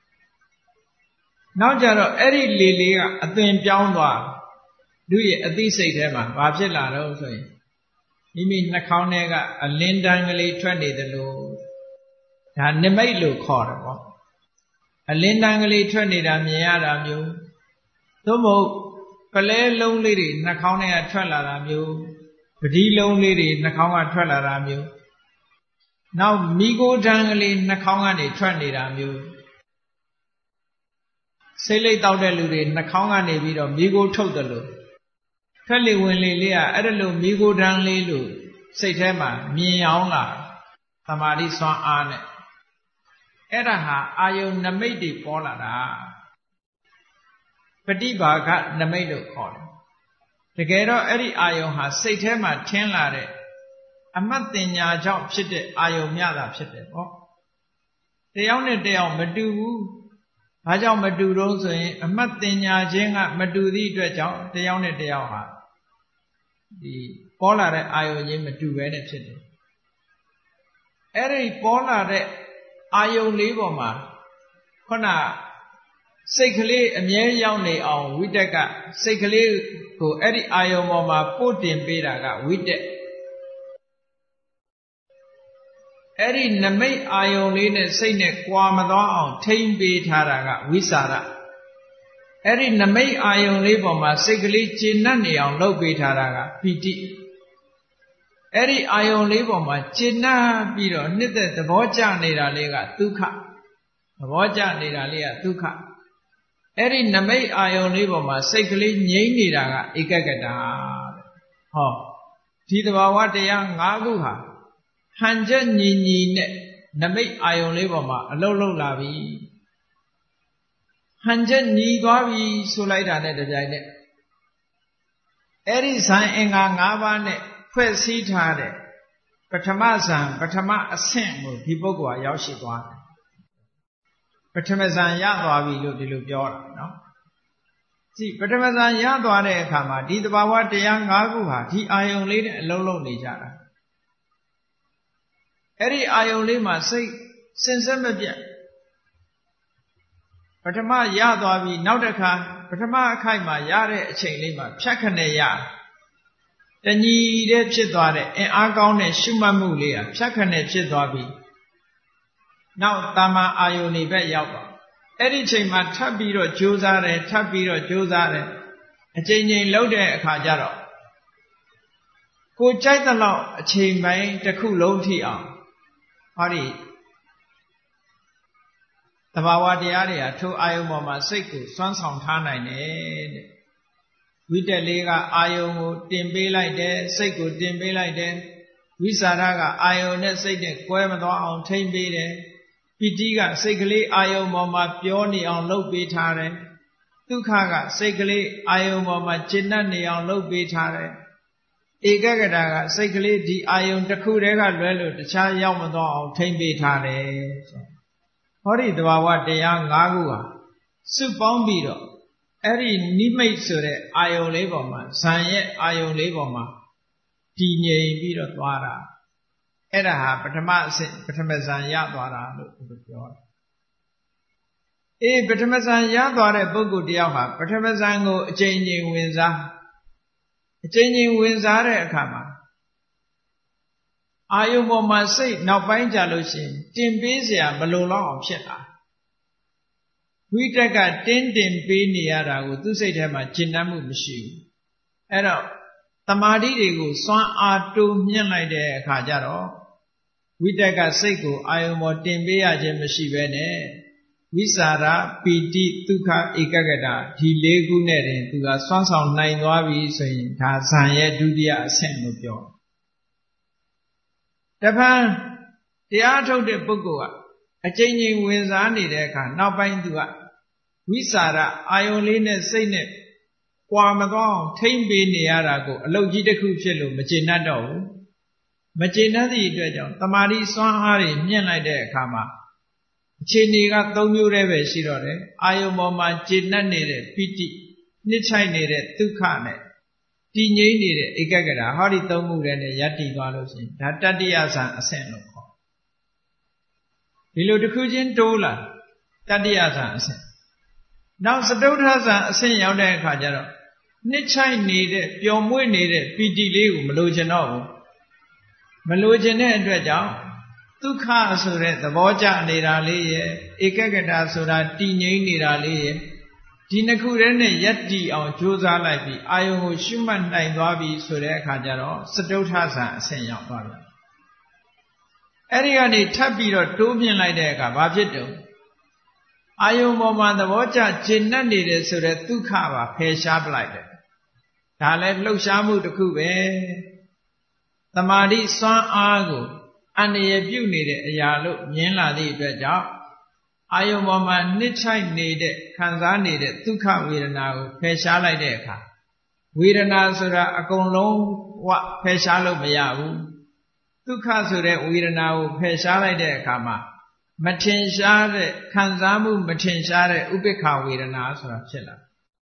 နောက်ကြတော့အဲ့ဒီလေလေးကအသွင်ပြောင်းသွားသူ့ရဲ့အသိစိတ်ထဲမှာဘာဖြစ်လာတော့ဆိုရင်မိမိနှာခေါင်းထဲကအလင်းတန်းကလေးထွက်နေတယ်လို့ဒါနိမိတ်လို့ခေါ်တယ်ပေါ့အလင်းတန်းကလေးထွက်နေတာမြင်ရတာမျိုးသို့မဟုတ်ပလဲလုံးလေးတွေနှာခေါင်းထဲကထွက်လာတာမျိုးပတိလုံးလေးတွေနှာခေါင်းကထွက်လာတာမျိုးနောက်မိโกတန်းကလေးနှာခေါင်းကနေထွက်နေတာမျိုးစိတ်လိတ်တောက်တဲ့လူတွေနှာခေါင်းကနေပြီးတော့မိโกထုတ်တယ်လို့ထွက်လေဝင်လေလေးကအဲ့ဒါလို့မိโกတန်းလေးလို့စိတ်ထဲမှာမြင်အောင်လာသမာဓိစွမ်းအားနဲ့အဲ့ဒါဟာအာယုန်နမိတ်တွေပေါ်လာတာပฏิဘာဂနမိတ်လို့ခေါ်တယ်တကယ်တော့အဲ့ဒီအာယုန်ဟာစိတ်ထဲမှာထင်းလာတဲ့အမှတ်တင်ညာကြောင့်ဖြစ်တဲ့အာယုန်မြတာဖြစ်တယ်ပေါ့တယောက်နဲ့တယောက်မတူဘူးဘာကြောင့်မတူတော့ဆိုရင်အမှတ်တင်ညာခြင်းကမတူသည့်အတွက်ကြောင့်တယောက်နဲ့တယောက်ဟာဒီပေါ်လာတဲ့အာယုန်ချင်းမတူဘဲနဲ့ဖြစ်တယ်အဲ့ဒီပေါ်လာတဲ့အာယုန်လေးပေါ်မှာခုနစိတ်ကလေးအမြဲရောက်နေအောင်ဝိတက်ကစိတ်ကလေးကိုအဲ့ဒီအာယုန်ပေါ်မှာပို့တင်ပေးတာကဝိတက်အဲ့ဒီနမိတ်အာယုန်လေးနဲ့စိတ်နဲ့ကြွာမသွားအောင်ထိမ့်ပေးထားတာကဝိสารအဲ့ဒီနမိတ်အာယုန်လေးပေါ်မှာစိတ်ကလေးကျေနပ်နေအောင်လုပ်ပေးထားတာကပီတိအဲ့ဒီအာယုန်လေးပေါ်မှာကျေနပ်ပြီးတော့နှစ်သက်သဘောကျနေတာလေးကဒုက္ခသဘောကျနေတာလေးကဒုက္ခအဲ့ဒီနမိတ်အာယုန်လေးပေါ်မှာစိတ်ကလေးငြိမ့်နေတာကဧကဂတဟောဒီသဘာဝတရား၅ခုဟာဟန်ချက်ညီညီနဲ့နမိတ်အာယုန်လေးပေါ်မှာအလုံးလုံးလာပြီဟန်ချက်ညီသွားပြီဆိုလိုက်တာနဲ့တပြိုင်နက်အဲ့ဒီဇန်အင်္ဂါ၅ပါးနဲ့ဖွဲ့စည်းထားတဲ့ပထမဇန်ပထမအဆင့်ကိုဒီပုဂ္ဂိုလ်ကရောက်ရှိသွားတယ်ပထမဇန်ရသွားပြီလို့ဒီလိုပြောတာနော်ကြည့်ပထမဇန်ရသွားတဲ့အခါမှာဒီသဘာဝတရား၅ခုဟာဒီအာယုန်လေးနဲ့အလုံးလုံးနေကြတာအဲ့ဒီအာယုန်လေးမှာစိတ်စင်စစ်မပြတ်ပထမရသွားပြီနောက်တစ်ခါပထမအခိုက်မှာရတဲ့အချိန်လေးမှာဖြတ်ခနဲ့ရတညီတဲ့ဖြစ်သွားတဲ့အင်အားကောင်းတဲ့ရှုမှတ်မှုလေးဟာဖြတ်ခနဲ့ဖြစ်သွားပြီနောက်တာမန်အာယုန်တွေဘက်ရောက်သွားအဲ့ဒီချိန်မှာထပ်ပြီးတော့ကြိုးစားတယ်ထပ်ပြီးတော့ကြိုးစားတယ်အချိန်ချင်းလှုပ်တဲ့အခါကျတော့ကိုကြိုက်တဲ့လောက်အချိန်ပိုင်းတစ်ခုလုံးထိအောင်ဟောဒီသဘာဝတရားတွေဟာထိုအာယုန်ပေါ်မှာစိတ်ကိုစွမ်းဆောင်ထားနိုင်တယ်တဲ့ဝိတက်လေးကအာယုန်ကိုတင်ပေးလိုက်တယ်စိတ်ကိုတင်ပေးလိုက်တယ်ဝိสารကအာယုန်နဲ့စိတ်နဲ့ကွဲမသွားအောင်ထိမ့်ပေးတယ်ပီတိကစိတ်ကလေးအာယုန်ပေါ်မှာပြောနေအောင်လုပ်ပေးထားတယ်ဒုက္ခကစိတ်ကလေးအာယုန်ပေါ်မှာจิตနဲ့နေအောင်လုပ်ပေးထားတယ်ဧကဂတကစိတ်ကလေးဒီအာယုန်တစ်ခုတည်းကလွဲလို့တခြားရောက်မသွားအောင်ထိမ့်ပေးထားတယ်ဟောဒီသဘာဝတရား၅ခုဟာစုပေါင်းပြီးတော့အဲ့ဒီနိမိတ်ဆိုတဲ့အာယုန်လေးပေါ်မှာဇန်ရဲ့အာယုန်လေးပေါ်မှာတည်ငြိမ်ပြီးတော့သွားတာအဲ့ဒါဟာပထမအဆင့်ပထမဇန်ရသွားတာလို့ပြောတယ်အေးပထမဇန်ရသွားတဲ့ပုဂ္ဂိုလ်တယောက်ဟာပထမဇန်ကိုအကျဉ်းချင်းဝင်စားအကျဉ်းချင်းဝင်စားတဲ့အခါမှာအာယုံပေါ်မှာစိတ်နောက်ပိုင်းကြလို့ရှိရင်တင်ပေးเสียမလုံလောက်အောင်ဖြစ်လာဝိတက်ကတင်းတင်ပေးနေရတာကိုသူ့စိတ်ထဲမှာကျင့်တတ်မှုမရှိဘူးအဲ့တော့တမာတိတွေကိုစွမ်းအားတိုးမြင့်လိုက်တဲ့အခါကျတော့ဝိတက်ကစိတ်ကိုအာယုံပေါ်တင်ပေးရခြင်းမရှိဘဲနဲ့ဝိสารပီတိဒုက္ခဧကဂတဒီ၄ခုနဲ့တင်သူကစွမ်းဆောင်နိုင်သွားပြီဆိုရင်ဒါဇံရဲ့ဒုတိယအဆင့်လို့ပြောတပံတရားထုတ်တဲ့ပုဂ္ဂိုလ်ကအကျဉ်းချင်းဝင်စားနေတဲ့အခါနောက်ပိုင်းသူကဝိสารအာယုံလေးနဲ့စိတ်နဲ့ကွာမသွားအောင်ထိမ့်ပေးနေရတာကိုအလုပ်ကြီးတစ်ခုဖြစ်လို့မကျေနပ်တော့ဘူးမကျေနပ်သည့်အတွက်ကြောင့်တမာတိစွမ်းအားတွေမြင့်လိုက်တဲ့အခါမှာအခြေအနေက၃မျိုးတည်းပဲရှိတော့တယ်အာယုံပေါ်မှာကျေနပ်နေတဲ့ပိဋိနှစ်ချိုက်နေတဲ့ဒုက္ခနဲ့တည်ငြိမ်နေတဲ့ဧကဂရဟောဒီ၃ခုတည်းနဲ့ယက်တည်သွားလို့ရှိရင်ဒါတတ္တိယဇံအဆင့်လို့ခေါ်ဒီလိုတစ်ခုချင်းတိုးလာတတ္တိယဇံအဆင့်နောက်စတုထဇံအဆင့်ရောက်တဲ့အခါကျတော့နှစ်ချိုက်နေတဲ့ပျော်မွေ့နေတဲ့ပိဋိလေးကိုမလိုချင်တော့ဘူးမလိုချင်တဲ့အတွက်ကြောင့်ဒုက္ခဆိုတဲ့သဘောကျနေတာလေးရဲ့ဧကဂတဆိုတာတည်ငြိမ်နေတာလေးရဲ့ဒီနှစ်ခုတည်းနဲ့ယက်တည်အောင်ကြိုးစားလိုက်ပြီးအာယုံကိုရှုမှတ်နိုင်သွားပြီဆိုတဲ့အခါကျတော့စတုထဇံအဆင့်ရောက်သွားတယ်အဲ့ဒီကနေထပ်ပြီးတော့တိုးမြင့်လိုက်တဲ့အခါဘာဖြစ်တုံးအာယုံပေါ်မှာသဘောကျကျေနပ်နေတယ်ဆိုတဲ့ဒုက္ခပါဖယ်ရှားပလိုက်တယ်ဒါလည်းလှုပ်ရှားမှုတစ်ခုပဲသမာဓိစွမ်းအားကိုအန္တရာယ်ပြုနေတဲ့အရာလို့မြင်လာသည့်အတွက်ကြောင့်အာယုံပေါ်မှာနှစ်ချိုက်နေတဲ့ခံစားနေတဲ့ဒုက္ခဝေဒနာကိုဖယ်ရှားလိုက်တဲ့အခါဝေဒနာဆိုတာအကုန်လုံးဖယ်ရှားလို့မရဘူးဒုက္ခဆိုတဲ့ဝေဒနာကိုဖယ်ရှားလိုက်တဲ့အခါမှာမထင်ရှားတဲ့ခံစားမှုမထင်ရှားတဲ့ဥပိ္ပခဝေဒနာဆိုတာဖြစ်လာ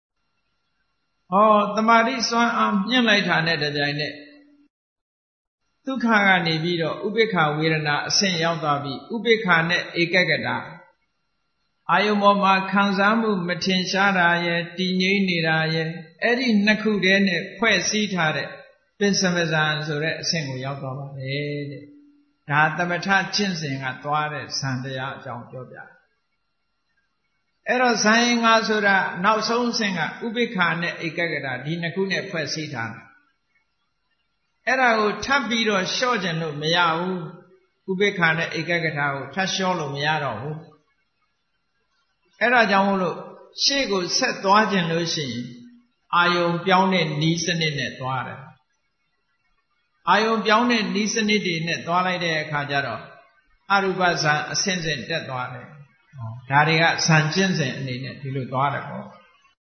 တမာတိစွမ်းအားမြင့်လိုက်တာနဲ့တပြိုင်နက်ဒုက္ခကနေပြီးတော့ဥပိ္ပခဝေဒနာအဆင့်ရောက်သွားပြီးဥပိ္ပခနဲ့ဧကဂတအာယုံပေါ်မှာခံစားမှုမထင်ရှားတာရဲ့တည်ငြိမ်နေတာရဲ့အဲ့ဒီနှစ်ခုတည်းနဲ့ဖွဲ့စည်းထားတဲ့ပစ္စမဇံဆိုတဲ့အဆင့်ကိုရောက်သွားပါလေတဲ့ဒါသမထကျင့်စဉ်ကသွားတဲ့ဇံတရားအကြောင်းပြောပြအဲ့တော့ဇံရင်ငါဆိုတာနောက်ဆုံးအဆင့်ကဥပိ္ပခနဲ့ဧကဂတဒီနှစ်ခုနဲ့ဖွဲ့စည်းထားတာအဲ့ဒါကိုထပ်ပြီးတော့လျှော့ကျင်လို့မရဘူးဥပိ္ပခနဲ့ဧကဂတကိုထပ်လျှော့လို့မရတော့ဘူးအဲ့ဒါကြောင့်မို့လို့ရှေ့ကိုဆက်သွားကျင်လို့ရှိရင်အာယုံပြောင်းတဲ့ဤစနစ်နဲ့သွားတယ်အာယုံပြောင်းတဲ့ဤစနစ်တွေနဲ့သွားလိုက်တဲ့အခါကျတော့အရူပဇံအဆင့်ဆင့်တက်သွားတယ်ဒါတွေကဇံကျင့်စဉ်အနေနဲ့ဒီလိုသွားတယ်ပေါ့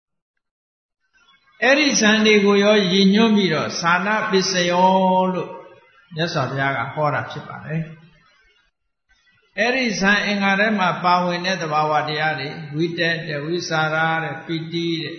အဲ့ဒီဇံတွေကိုရောရည်ညွှန်းပြီးတော့သာနာပစ္စယောလို့မြတ်စွာဘုရားကဟောတာဖြစ်ပါတယ်အဲ့ဒီဇံအင်္ဂါထဲမှာပါဝင်တဲ့သဘာဝတရားတွေဝိတက်တဲ့ဝိสารတဲ့ပိတိတဲ့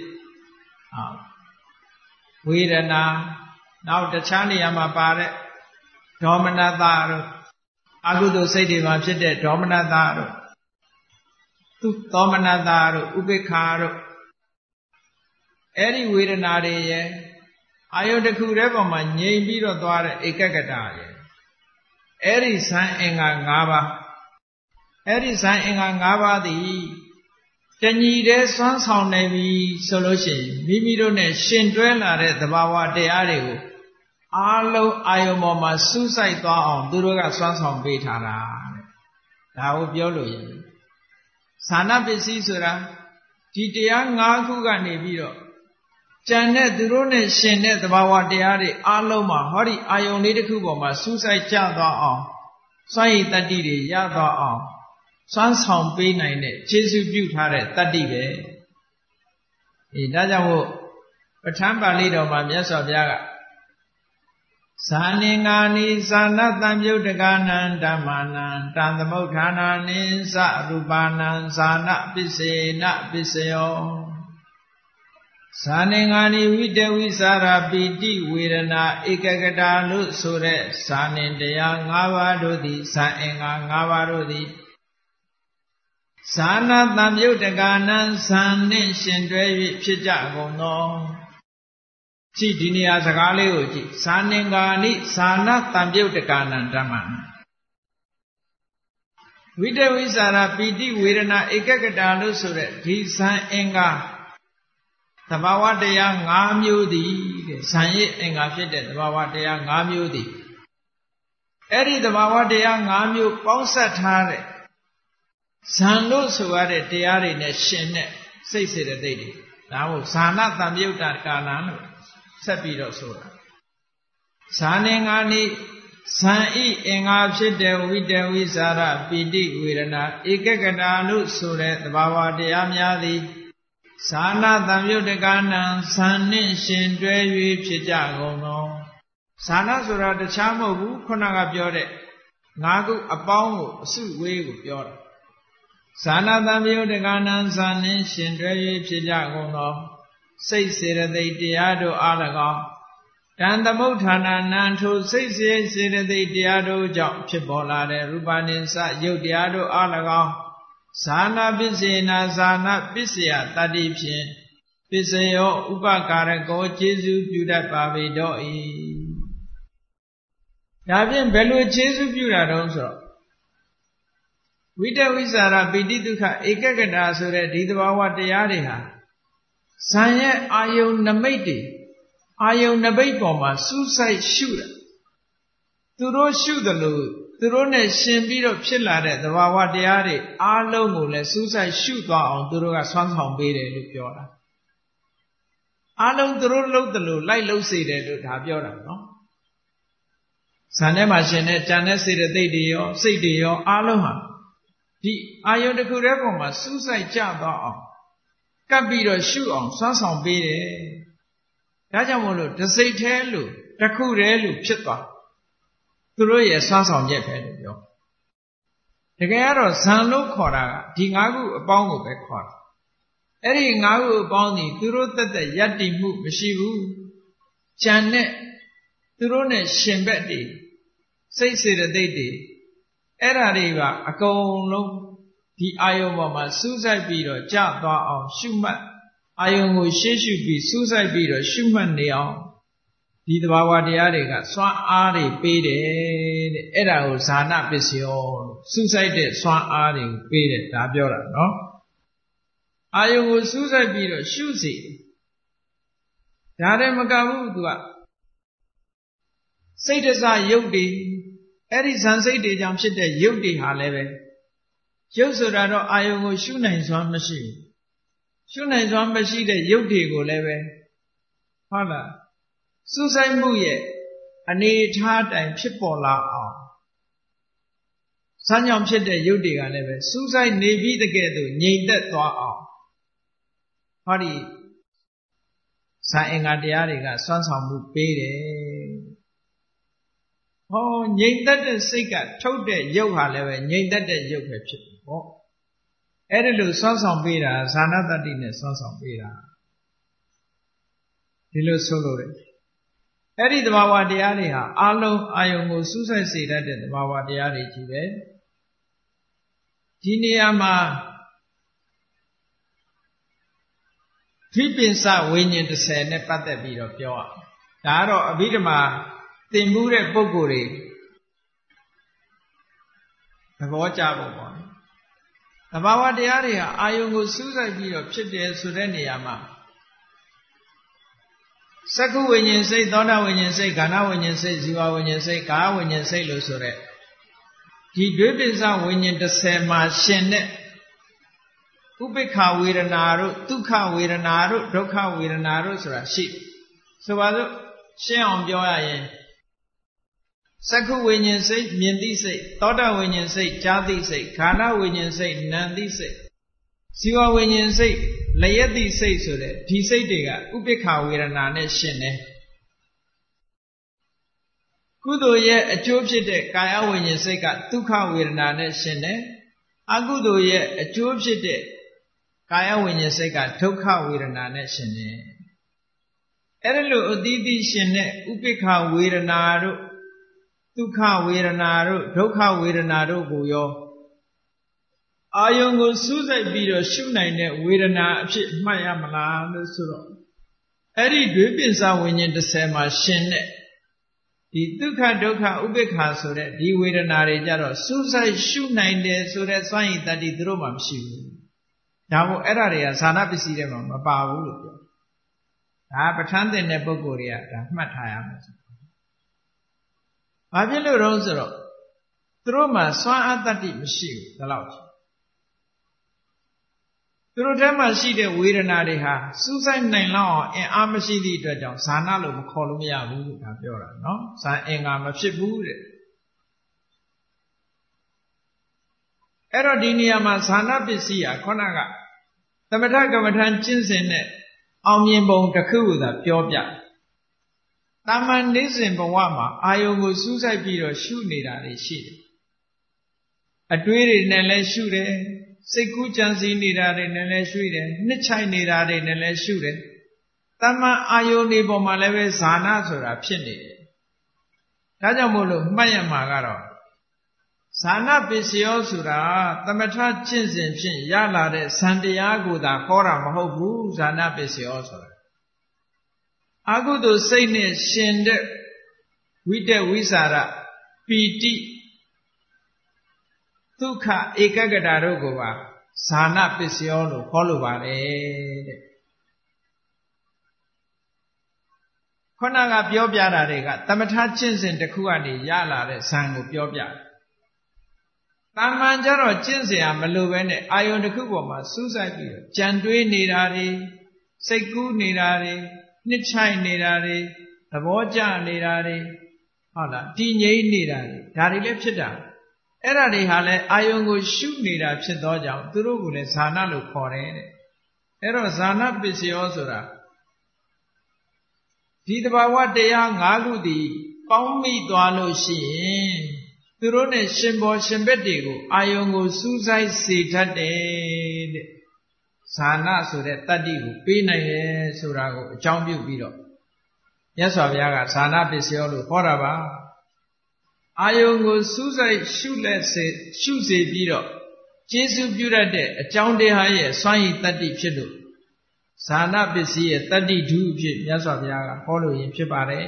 ဝေဒနာနောက်တခြားနေရာမှာပါတဲ့ဒေါမနတတို့အကုသိုလ်စိတ်တွေမှာဖြစ်တဲ့ဒေါမနတတို့သူသောမနတတို့ဥပိ္ပခာတို့အဲ့ဒီဝေဒနာတွေရဲ့အာယုတစ်ခုတည်းပေါ်မှာငြိမ်ပြီးတော့သွားတဲ့ဧကဂတရဲ့အဲ့ဒီဇံအင်္ဂါ၅ပါးအဲ့ဒီဇံအင်္ဂါ၅ပါးသည်တညီတည်းစွမ်းဆောင်နေပြီဆိုလို့ရှိရင်မိမိတို့နဲ့ရှင်တွဲလာတဲ့သဘာဝတရားတွေကိုအားလုံးအာယုံပေါ်မှာစူးစိုက်သွားအောင်သူတို့ကစွမ်းဆောင်ပေးထားတာတဲ့ဒါကိုပြောလို့ရင်ဇာနာပစ္စည်းဆိုတာဒီတရား၅ခုကနေပြီးတော့ကြံတဲ့သူတို့နဲ့ရှင်တဲ့သဘာဝတရားတွေအားလုံးမှာဟောဒီအာယုံလေးတစ်ခုပေါ်မှာစူးစိုက်ကြသွားအောင်စွမ်းရည်တတ္တိတွေရသွားအောင်စွမ်းဆောင်ပေးနိုင်တဲ့ခြေစုပြုထားတဲ့တတ္တိပဲဒါကြောင့်မို့ပဋ္ဌာန်းပါဠိတော်မှာမြတ်စွာဘုရားကဇာနိငါနိဇာနတံပြုတ်တကနံဓမ္မာနံတံသမုဋ္ဌာနာနိသရူပါနံဇာနပစ္စေနပစ္စယောဇာနိငါနိဝိတဝိสารပိတိဝေဒနာဧကဂတလို့ဆိုတဲ့ဇာနိတရား၅ပါးတို့သည်ဇာအင်္ဂါ၅ပါးတို့သည်ဇာနာတံပြုတ်တကနံဇံနှင့်ရှင်တွဲ၍ဖြစ်ကြကုန်သောကြည့်ဒီနေရာစကားလေးကိုကြည့်ဇာနင်္ဂာနိဇာနတံပြုတ်တကနံဓမ္မံဝိတဝိสารပိတိဝေဒနာဧကဂတလို့ဆိုတဲ့ဒီဇံအင်္ဂါသဘာဝတရား၅မျိုးသည်တဲ့ဇံရဲ့အင်္ဂါဖြစ်တဲ့သဘာဝတရား၅မျိုးသည်အဲ့ဒီသဘာဝတရား၅မျိုးပေါင်းစပ်ထားတဲ့ဇန်လို့ဆိုရတဲ့တရားတွေနဲ့ရှင်တဲ့စိတ်စေတသိက်တွေဒါမို့ဇာနာတံမြုတ်တာကာလံလို့ဆက်ပြီးတော့ဆိုတာဇာနေငါနိဇံဤအင်္ဂါဖြစ်တဲ့ဝိတဝိစာရပီတိဝေဒနာဧကကတာလို့ဆိုတဲ့သဘာဝတရားများသည်ဇာနာတံမြုတ်တကာနံဇံနှင့်ရှင်တွဲ၍ဖြစ်ကြကုန်သောဇာနာဆိုတာတခြားမဟုတ်ဘူးခုနကပြောတဲ့၅ခုအပေါင်းကိုအစုဝေးကိုပြောတာဇာနာတံမြုတ်တကာနံဇံနှင့်ရှင်တွဲ၍ဖြစ်ကြကုန်သောစိတ်စေတသိက်တရားတို့အား၎င်းတန်သမုဋ္ဌာနာနံထိုစိတ်စေတသိက်တရားတို့ကြောင့်ဖြစ်ပေါ်လာတဲ့ရူပနိစ္စရုပ်တရားတို့အား၎င်းဇာနာပစ္စေနာဇာနာပစ္စယတတ္တိဖြင့်ပစ္စယောဥပကာရကောကျေစုပြုတတ်ပါပေတော့၏ဒါဖြင့်ဘယ်လိုကျေစုပြုတာတုံးဆိုတော့ဝိတဝိစာရပိဋိဒုက္ခဧကကတာဆိုတဲ့ဒီသဘာဝတရားတွေဟာဇံရဲ့အာယုန်နမိတ်တွေအာယုန်နမိတ်ပေါ်မှာစူးစိုက်ရှုတာသူတို့ရှုသလိုသူတို့နဲ့ရှင်ပြီးတော့ဖြစ်လာတဲ့သဘာဝတရားတွေအားလုံးကိုလည်းစူးစိုက်ရှုသွားအောင်သူတို့ကဆွမ်းဆောင်ပေးတယ်လို့ပြောတာအားလုံးသူတို့လုပ်သလိုလိုက်လုပ်စေတယ်လို့ဒါပြောတာနော်ဇန်ထဲမှာရှင်တဲ့ကြံတဲ့စေတသိက်တွေရောစိတ်တွေရောအားလုံးဟာဒီအာယုန်တစ်ခုတည်းပေါ်မှာစူးစိုက်ကြသွားအောင်ကပ်ပြီးတော့ရှုအောင်ဆွမ်းဆောင်ပေးတယ်ဒါကြောင့်မို့လို့တစ်စိတ်သေးလို့တစ်ခုတည်းလို့ဖြစ်သွားသူတို့ရဲ့ဆွမ်းဆောင်ချက်ပဲလို့ပြောတကယ်ကတော့ဇံလို့ခေါ်တာကဒီ၅ခုအပေါင်းကိုပဲခေါ်တာအဲ့ဒီ၅ခုအပေါင်းဒီသူတို့သက်သက်ယတ္တိမှုမရှိဘူးကြံတဲ့သူတို့နဲ့ရှင်ဘက်တွေစိတ်စေတသိက်တွေအဲ့ဓာတွေကအကုန်လုံးဒီအာယုံပေါ်မှာစူးစိုက်ပြီးတော့ကြသွားအောင်ရှုမှတ်အာယုံကိုရှေ့ရှုပြီးစူးစိုက်ပြီးတော့ရှုမှတ်နေအောင်ဒီသဘာဝတရားတွေကစွမ်းအားတွေပေးတယ်တဲ့အဲ့ဒါကိုဇာနာပစ္စယောစူးစိုက်တဲ့စွမ်းအားတွေပေးတယ်ဒါပြောတာနော်အာယုံကိုစူးစိုက်ပြီးတော့ရှုစီဒါလည်းမကဘူးသူကစိတ်တစရုပ်တွေအဲ့ဒီဇန်စိတ်တွေကြောင့်ဖြစ်တဲ့ရုပ်တွေဟာလည်းပဲရုပ်ဆိုတာတော့အာယုံကိုရှုနိုင်စွမ်းမရှိဘူးရှုနိုင်စွမ်းမရှိတဲ့ရုပ်တွေကိုလည်းပဲဟုတ်လားစူးစိုက်မှုရဲ့အနေထားတိုင်ဖြစ်ပေါ်လာအောင်ဇာကြောင့်ဖြစ်တဲ့ရုပ်တွေကလည်းပဲစူးစိုက်နေပြီးတကယ်တော့ငြိမ်သက်သွားအောင်ဟောဒီဇာအင်္ဂါတရားတွေကစွမ်းဆောင်မှုပေးတယ်ဟောငြိမ်သက်တဲ့စိတ်ကထုတ်တဲ့ရုပ်ဟာလည်းပဲငြိမ်သက်တဲ့ရုပ်ပဲဖြစ်တယ်ပေါ့အဲ့ဒါလို့စွမ်းဆောင်ပေးတာဇာနာတတ္တိနဲ့စွမ်းဆောင်ပေးတာဒီလိုဆိုလို့ရတယ်အဲ့ဒီသဘာဝတရားတွေဟာအလုံးအာယုံကိုစူးစိုက်စေတတ်တဲ့သဘာဝတရားတွေကြီးပဲဒီနေရာမှာဖိပင်စဝိညာဉ်30နဲ့ပတ်သက်ပြီးတော့ပြောရဒါကတော့အဘိဓမ္မာသင်မှုတဲ့ပုဂ္ဂိုလ်တွေသဘောကျဖို့ပေါ့သဘာဝတရားတွေဟာအာယုံကိုစူးစိုက်ပြီးတော့ဖြစ်တယ်ဆိုတဲ့နေရာမှာစက္ခုဝိညာဉ်စိတ်သောတာဝိညာဉ်စိတ်ခန္ဓာဝိညာဉ်စိတ်ဇီဝဝိညာဉ်စိတ်ကာယဝိညာဉ်စိတ်လို့ဆိုတဲ့ဒီဒွေပိစဝိညာဉ်30မှာရှင်တဲ့ဥပိ္ပခဝေဒနာတို့ဒုက္ခဝေဒနာတို့ဒုက္ခဝေဒနာတို့ဆိုတာရှိဆိုပါစို့ရှင်းအောင်ပြောရရင်စက္ခုဝိညာဉ်စိတ်မြင်သိစိတ်သောတာဝိညာဉ်စိတ်ကြားသိစိတ်ခန္ဓာဝိညာဉ်စိတ်နာမ်သိစိတ်ဇီဝဝိညာဉ်စိတ်လယက်တိစိတ်ဆိုတဲ့ဒီစိတ်တွေကဥပိ္ပခဝေဒနာနဲ့ရှင်တယ်ကုသိုလ်ရဲ့အကျိုးဖြစ်တဲ့ကာယဝိညာဉ်စိတ်ကဒုက္ခဝေဒနာနဲ့ရှင်တယ်အကုသိုလ်ရဲ့အကျိုးဖြစ်တဲ့ကာယဝိညာဉ်စိတ်ကဒုက္ခဝေဒနာနဲ့ရှင်တယ်အဲ့ဒါလို့အသီးသီးရှင်တဲ့ဥပိ္ပခဝေဒနာတို့ဒုက္ခဝေဒနာတို့ဒုက္ခဝေဒနာတို့ကိုရောအာယုံကိုစူးစိုက်ပြီးတော့ရှုနိုင်တဲ့ဝေဒနာအဖြစ်မှတ်ရမလားလို့ဆိုတော့အဲ့ဒီဒွေပိစဝိညာဉ်30မှာရှင်တဲ့ဒီဒုက္ခဒုက္ခဥပိ္ပခဆိုတဲ့ဒီဝေဒနာတွေကြတော့စူးစိုက်ရှုနိုင်တယ်ဆိုတဲ့စွမ်းရည်တတ္တိသူတို့မှမရှိဘူးဒါမို့အဲ့ဒါတွေကဇာနာပစ္စည်းတွေမှာမပါဘူးလို့ပြောဒါပဋ္ဌာန်းသင်တဲ့ပုဂ္ဂိုလ်တွေကဒါမှတ်ထားရမယ်ဘာဖြစ်လို့တော့ဆိုတော့သူတို့မှာစွမ်းအားတတ္တိမရှိဘူးဒီလောက်သူတို့ထဲမှာရှိတဲ့ဝေဒနာတွေဟာစူးစိုက်နိုင်လောက်အောင်အင်အားမရှိသည့်အတွက်ကြောင့်ဇာနာလို့မခေါ်လို့မရဘူးလို့ဒါပြောတာနော်ဇာအင်္ဂါမဖြစ်ဘူးတဲ့အဲ့တော့ဒီနေရာမှာဇာနာပစ္စည်းဟာခေါဏကသမထကမ္မထကျင့်စဉ်နဲ့အောင်မြင်ပုံတစ်ခုကိုသာပြောပြတာမန်နေစဉ်ဘဝမှာအာယုံကိုစူးစိုက်ပြီးတော့ရှုနေတာတွေရှိတယ်အတွေးတွေနဲ့လည်းရှုတယ်စိတ်ကူးကြံစည်နေတာတွေနဲ့လည်းရှုတယ်နှစ်ချိုက်နေတာတွေနဲ့လည်းရှုတယ်တမန်အာယုန်ဒီပေါ်မှာလည်းပဲဇာနာဆိုတာဖြစ်နေတယ်ဒါကြောင့်မို့လို့မှတ်ရမှာကတော့ဇာနာပစ္စယောဆိုတာသမထကျင့်စဉ်ဖြင့်ရလာတဲ့ဇန်တရားကိုသာခေါ်တာမဟုတ်ဘူးဇာနာပစ္စယောဆိုတာအကုသိုလ်စိတ်နဲ့ရှင်တဲ့ဝိတက်ဝိสารပီတိဒုက္ခဧကဂတတို့ကိုပါဇာနာပစ္စယောလို့ခေါ်လိုပါတယ်တဲ့ခုနကပြောပြတာတွေကသမထကျင့်စဉ်တစ်ခုကနေရလာတဲ့ဇံကိုပြောပြတယ်တာမန်ကြတော့ကျင့်စဉ်ဟာမလိုပဲနဲ့အာယုန်တစ်ခုပေါ်မှာစူးစိုက်ပြီးတော့ကြံတွေးနေတာတွေစိတ်ကူးနေတာတွေနှစ်ချိုက်နေတာတွေသဘောကျနေတာတွေဟုတ်လားတည်ငြိမ်နေတာတွေဒါတွေလည်းဖြစ်တာအဲ့ဒါတွေဟာလည်းအာယုံကိုရှုနေတာဖြစ်သောကြောင့်သူတို့ကလည်းဇာနာလို့ခေါ်တယ်တဲ့အဲ့တော့ဇာနာပစ္စယောဆိုတာဒီတဘာဝတရား၅ခုတည်းပေါင်းမိသွားလို့ရှိရင်သူတို့နဲ့ရှင်ဘောရှင်ဘက်တွေကိုအာယုံကိုစူးစိုက်စေတတ်တယ်တဲ့ဇာနာဆိုတဲ့တတ္တိကိုပေးနိုင်တယ်ဆိုတာကိုအကြောင်းပြုပြီးတော့မြတ်စွာဘုရားကဇာနာပစ္စယောလို့ခေါ်တာပါအာယုံကိုစူးစိုက်ရှုစေပြီးတော့ကျေစုပြုတတ်တဲ့အကြောင်းတရားရဲ့စွမ်းရည်တတ္တိဖြစ်လို့ဇာနာပစ္စည်းရဲ့တတ္တိဓုအဖြစ်မြတ်စွာဘုရားကဟောလို့ရင်ဖြစ်ပါတယ်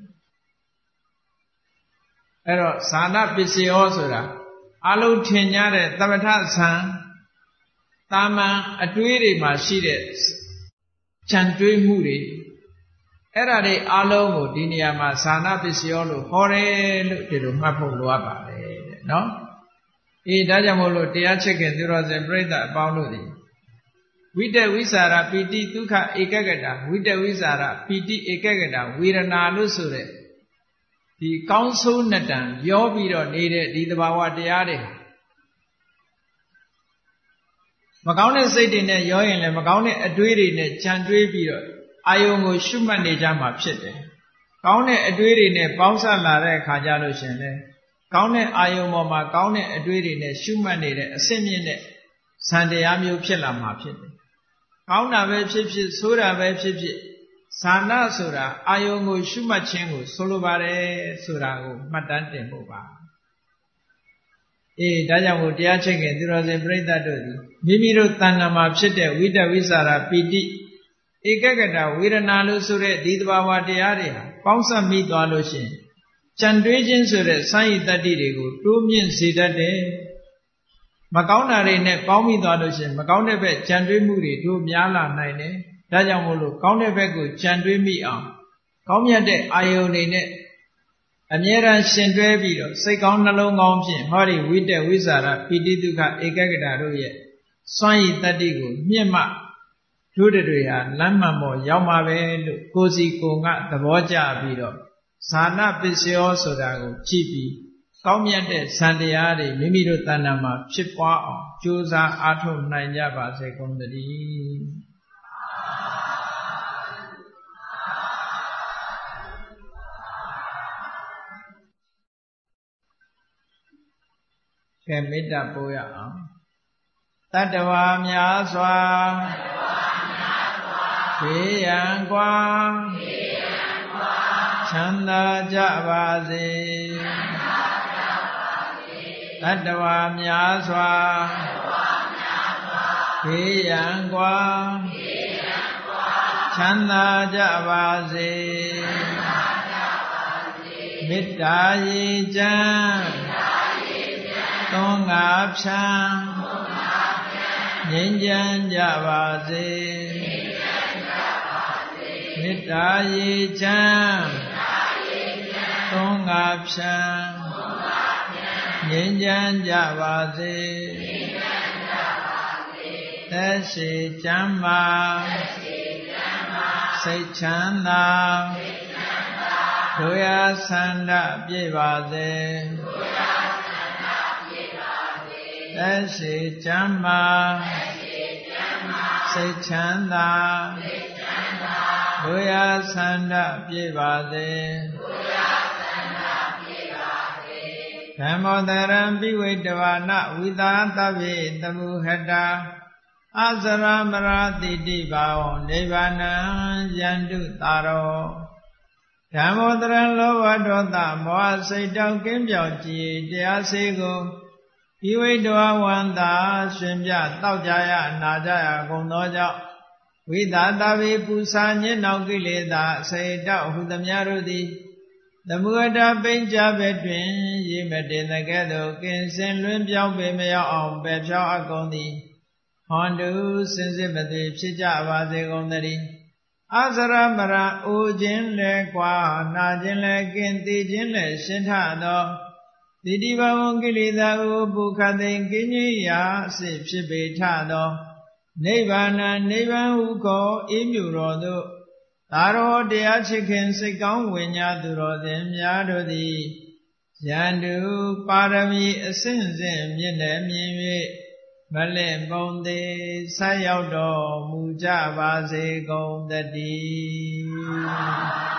အဲ့တော့ဇာနာပစ္စယောဆိုတာအလုံးထင်ကြတဲ့သမထဇံတာမန်အတွေးတွေမှာရှိတဲ့ခြံတွေးမှုတွေအဲ့ဒါတွေအလုံးကိုဒီနေရာမှာဇာနာပစ္စယောလို့ဟောတယ်လို့ဒီလိုမှတ်ဖို့လိုအပ်ပါတယ်တဲ့နော်အေးဒါကြောင့်မို့လို့တရားချက်ခင်သူတော်စင်ပြိဿအပေါင်းတို့ဒီဝိတက်ဝိสารပီတိဒုက္ခဧကဂတဝိတက်ဝိสารပီတိဧကဂတဝေဒနာလို့ဆိုတဲ့ဒီကောင်းဆိုးနှစ်တန်ရောပြီးတော့နေတဲ့ဒီသဘာဝတရားတွေမကောင်းတဲ့စိတ်တွေနဲ့ရောရင်လည်းမကောင်းတဲ့အတွေးတွေနဲ့ကြံတွေးပြီးတော့အာယုံကိုရှုမှတ်နေကြမှာဖြစ်တယ်။ကောင်းတဲ့အတွေးတွေနဲ့ပေါင်းစပ်လာတဲ့အခါကျလို့ရှင်လေကောင်းတဲ့အာယုံပေါ်မှာကောင်းတဲ့အတွေးတွေနဲ့ရှုမှတ်နေတဲ့အစစ်မြင့်တဲ့ဇန်တရားမျိုးဖြစ်လာမှာဖြစ်တယ်။ကောင်းတာပဲဖြစ်ဖြစ်ဆိုးတာပဲဖြစ်ဖြစ်ဇာနာဆိုတာအာယုံကိုရှုမှတ်ခြင်းကိုဆိုလိုပါတယ်ဆိုတာကိုမှတ်တမ်းတင်ဖို့ပါ။အေးဒါကြောင့်မို့တရားချက်ခင်သူတော်စင်ပြိဿတို့သည်မိမိတို့တဏ္ဍာမှာဖြစ်တဲ့ဝိတ္တဝိสารပီတိဧကဂတဝေဒနာလို့ဆိုတဲ့ဒီသဘာဝတရားတွေဟာပေါင်းစပ်မိသွားလို့ရှိရင်ကြံတွေးခြင်းဆိုတဲ့စိုင်းရည်တတ္တိတွေကိုတိုးမြင့်စေတတ်တယ်မကောင်းတာတွေနဲ့ပေါင်းမိသွားလို့ရှိရင်မကောင်းတဲ့ဘက်ကြံတွေးမှုတွေတို့များလာနိုင်တယ်ဒါကြောင့်မို့လို့ကောင်းတဲ့ဘက်ကိုကြံတွေးမိအောင်ကောင်းမြတ်တဲ့အာယုန်တွေနဲ့အမြဲတမ်းရှင်တွဲပြီးတော့စိတ်ကောင်းနှလုံးကောင်းဖြင့်ဟောဒီဝိတ္တဝိสารပီတိဒုက္ခဧကဂတတို့ရဲ့စွမ်းရည်တတ္တိကိုမြင့်မှတို့တွေဟာလမ်းမှန်ပေါ်ရောက်မှာပဲလို့ကိုယ်စီကိုယ်ကသဘောကျပြီးတော့ဇာနာပစ္စယောဆိုတာကိုကြည့်ပြီးကောင်းမြတ်တဲ့ဇန်တရားတွေမိမိတို့တဏ္ဍာမှာဖြစ်ပွားအောင်ကြိုးစားအားထုတ်နိုင်ကြပါစေကုန်သတည်းကဲမေတ္တာပို့ရအောင်တတ္တဝါများစွာဘေးရန်กว่าချမ်းသာကြပါစေတတ္တဝါများစွာဘေးရန်กว่าချမ်းသာကြပါစေမေတ္တာရေချမ်းသွန်ငါဖြံငြိမ်းချမ်းကြပါစေမေတ္တာရေချမ်းသွန်ငါဖြံငငြိမ်းချမ်းကြပါစေသက်ရှိကျမ်းမာစိတ်ချမ်းသာတို့ရဆန္ဒပြည့်ပါစေသက်ရှိကျမ်းမာစိတ်ချမ်းသာတို့ရဆန္ဒပြည့်ပါစေဓမ္မောတရံပိဝိတဝနာဝိသာသဗ္ဗေတမုဟတာအစရမရာတိတိဘာဝနိဗ္ဗာနံယန္တုတာရောဓမ္မောတရံလောဘဒေါသမောဟစိတ်တောက်ကင်းပြောင်းကြည်တရားစေကိုပိဝိတဝဝန္တာရှင်ပြတောက်ကြရနာကြရကုန်သောကြောင့်ဝိသာသဗ္ဗေပူဇာညစ်နောက်ကိလေသာစိတ်တောက်ဟုသမျှတို့သည်သမုဒ္ဒပိဉ္စဘက်တွင်ရေမတင်တဲ့ကဲ့သို့ကင်စင်လွင်ပြောင်းပေမရောက်အောင်ပယ်ဖြောင်းအကုန်သည်ဟွန်တုစင်စစ်မသွေဖြစ်ကြပါစေကုန်သတည်းအစရမရအိုခြင်းလဲကွာနာခြင်းလဲကင်သိခြင်းလဲရှင်းထသောတိတိဘဝကိလေသာကိုပုခသိင်ကင်းကြီးရာအစစ်ဖြစ်ပေထသောနိဗ္ဗာန်နိဗ္ဗာန်ဟုခေါ်အေးမြူတော်သို့သာရောတရားချစ်ခင်စိတ်ကောင်းဝင်ညာသူတော်စင်များတို့သည်ယန္တုပါရမီအစဉ်စဉ်မြင့်တယ်မြင်၍မလင့်ပုံသေးဆက်ရောက်တော်မူကြပါစေကုန်သတည်း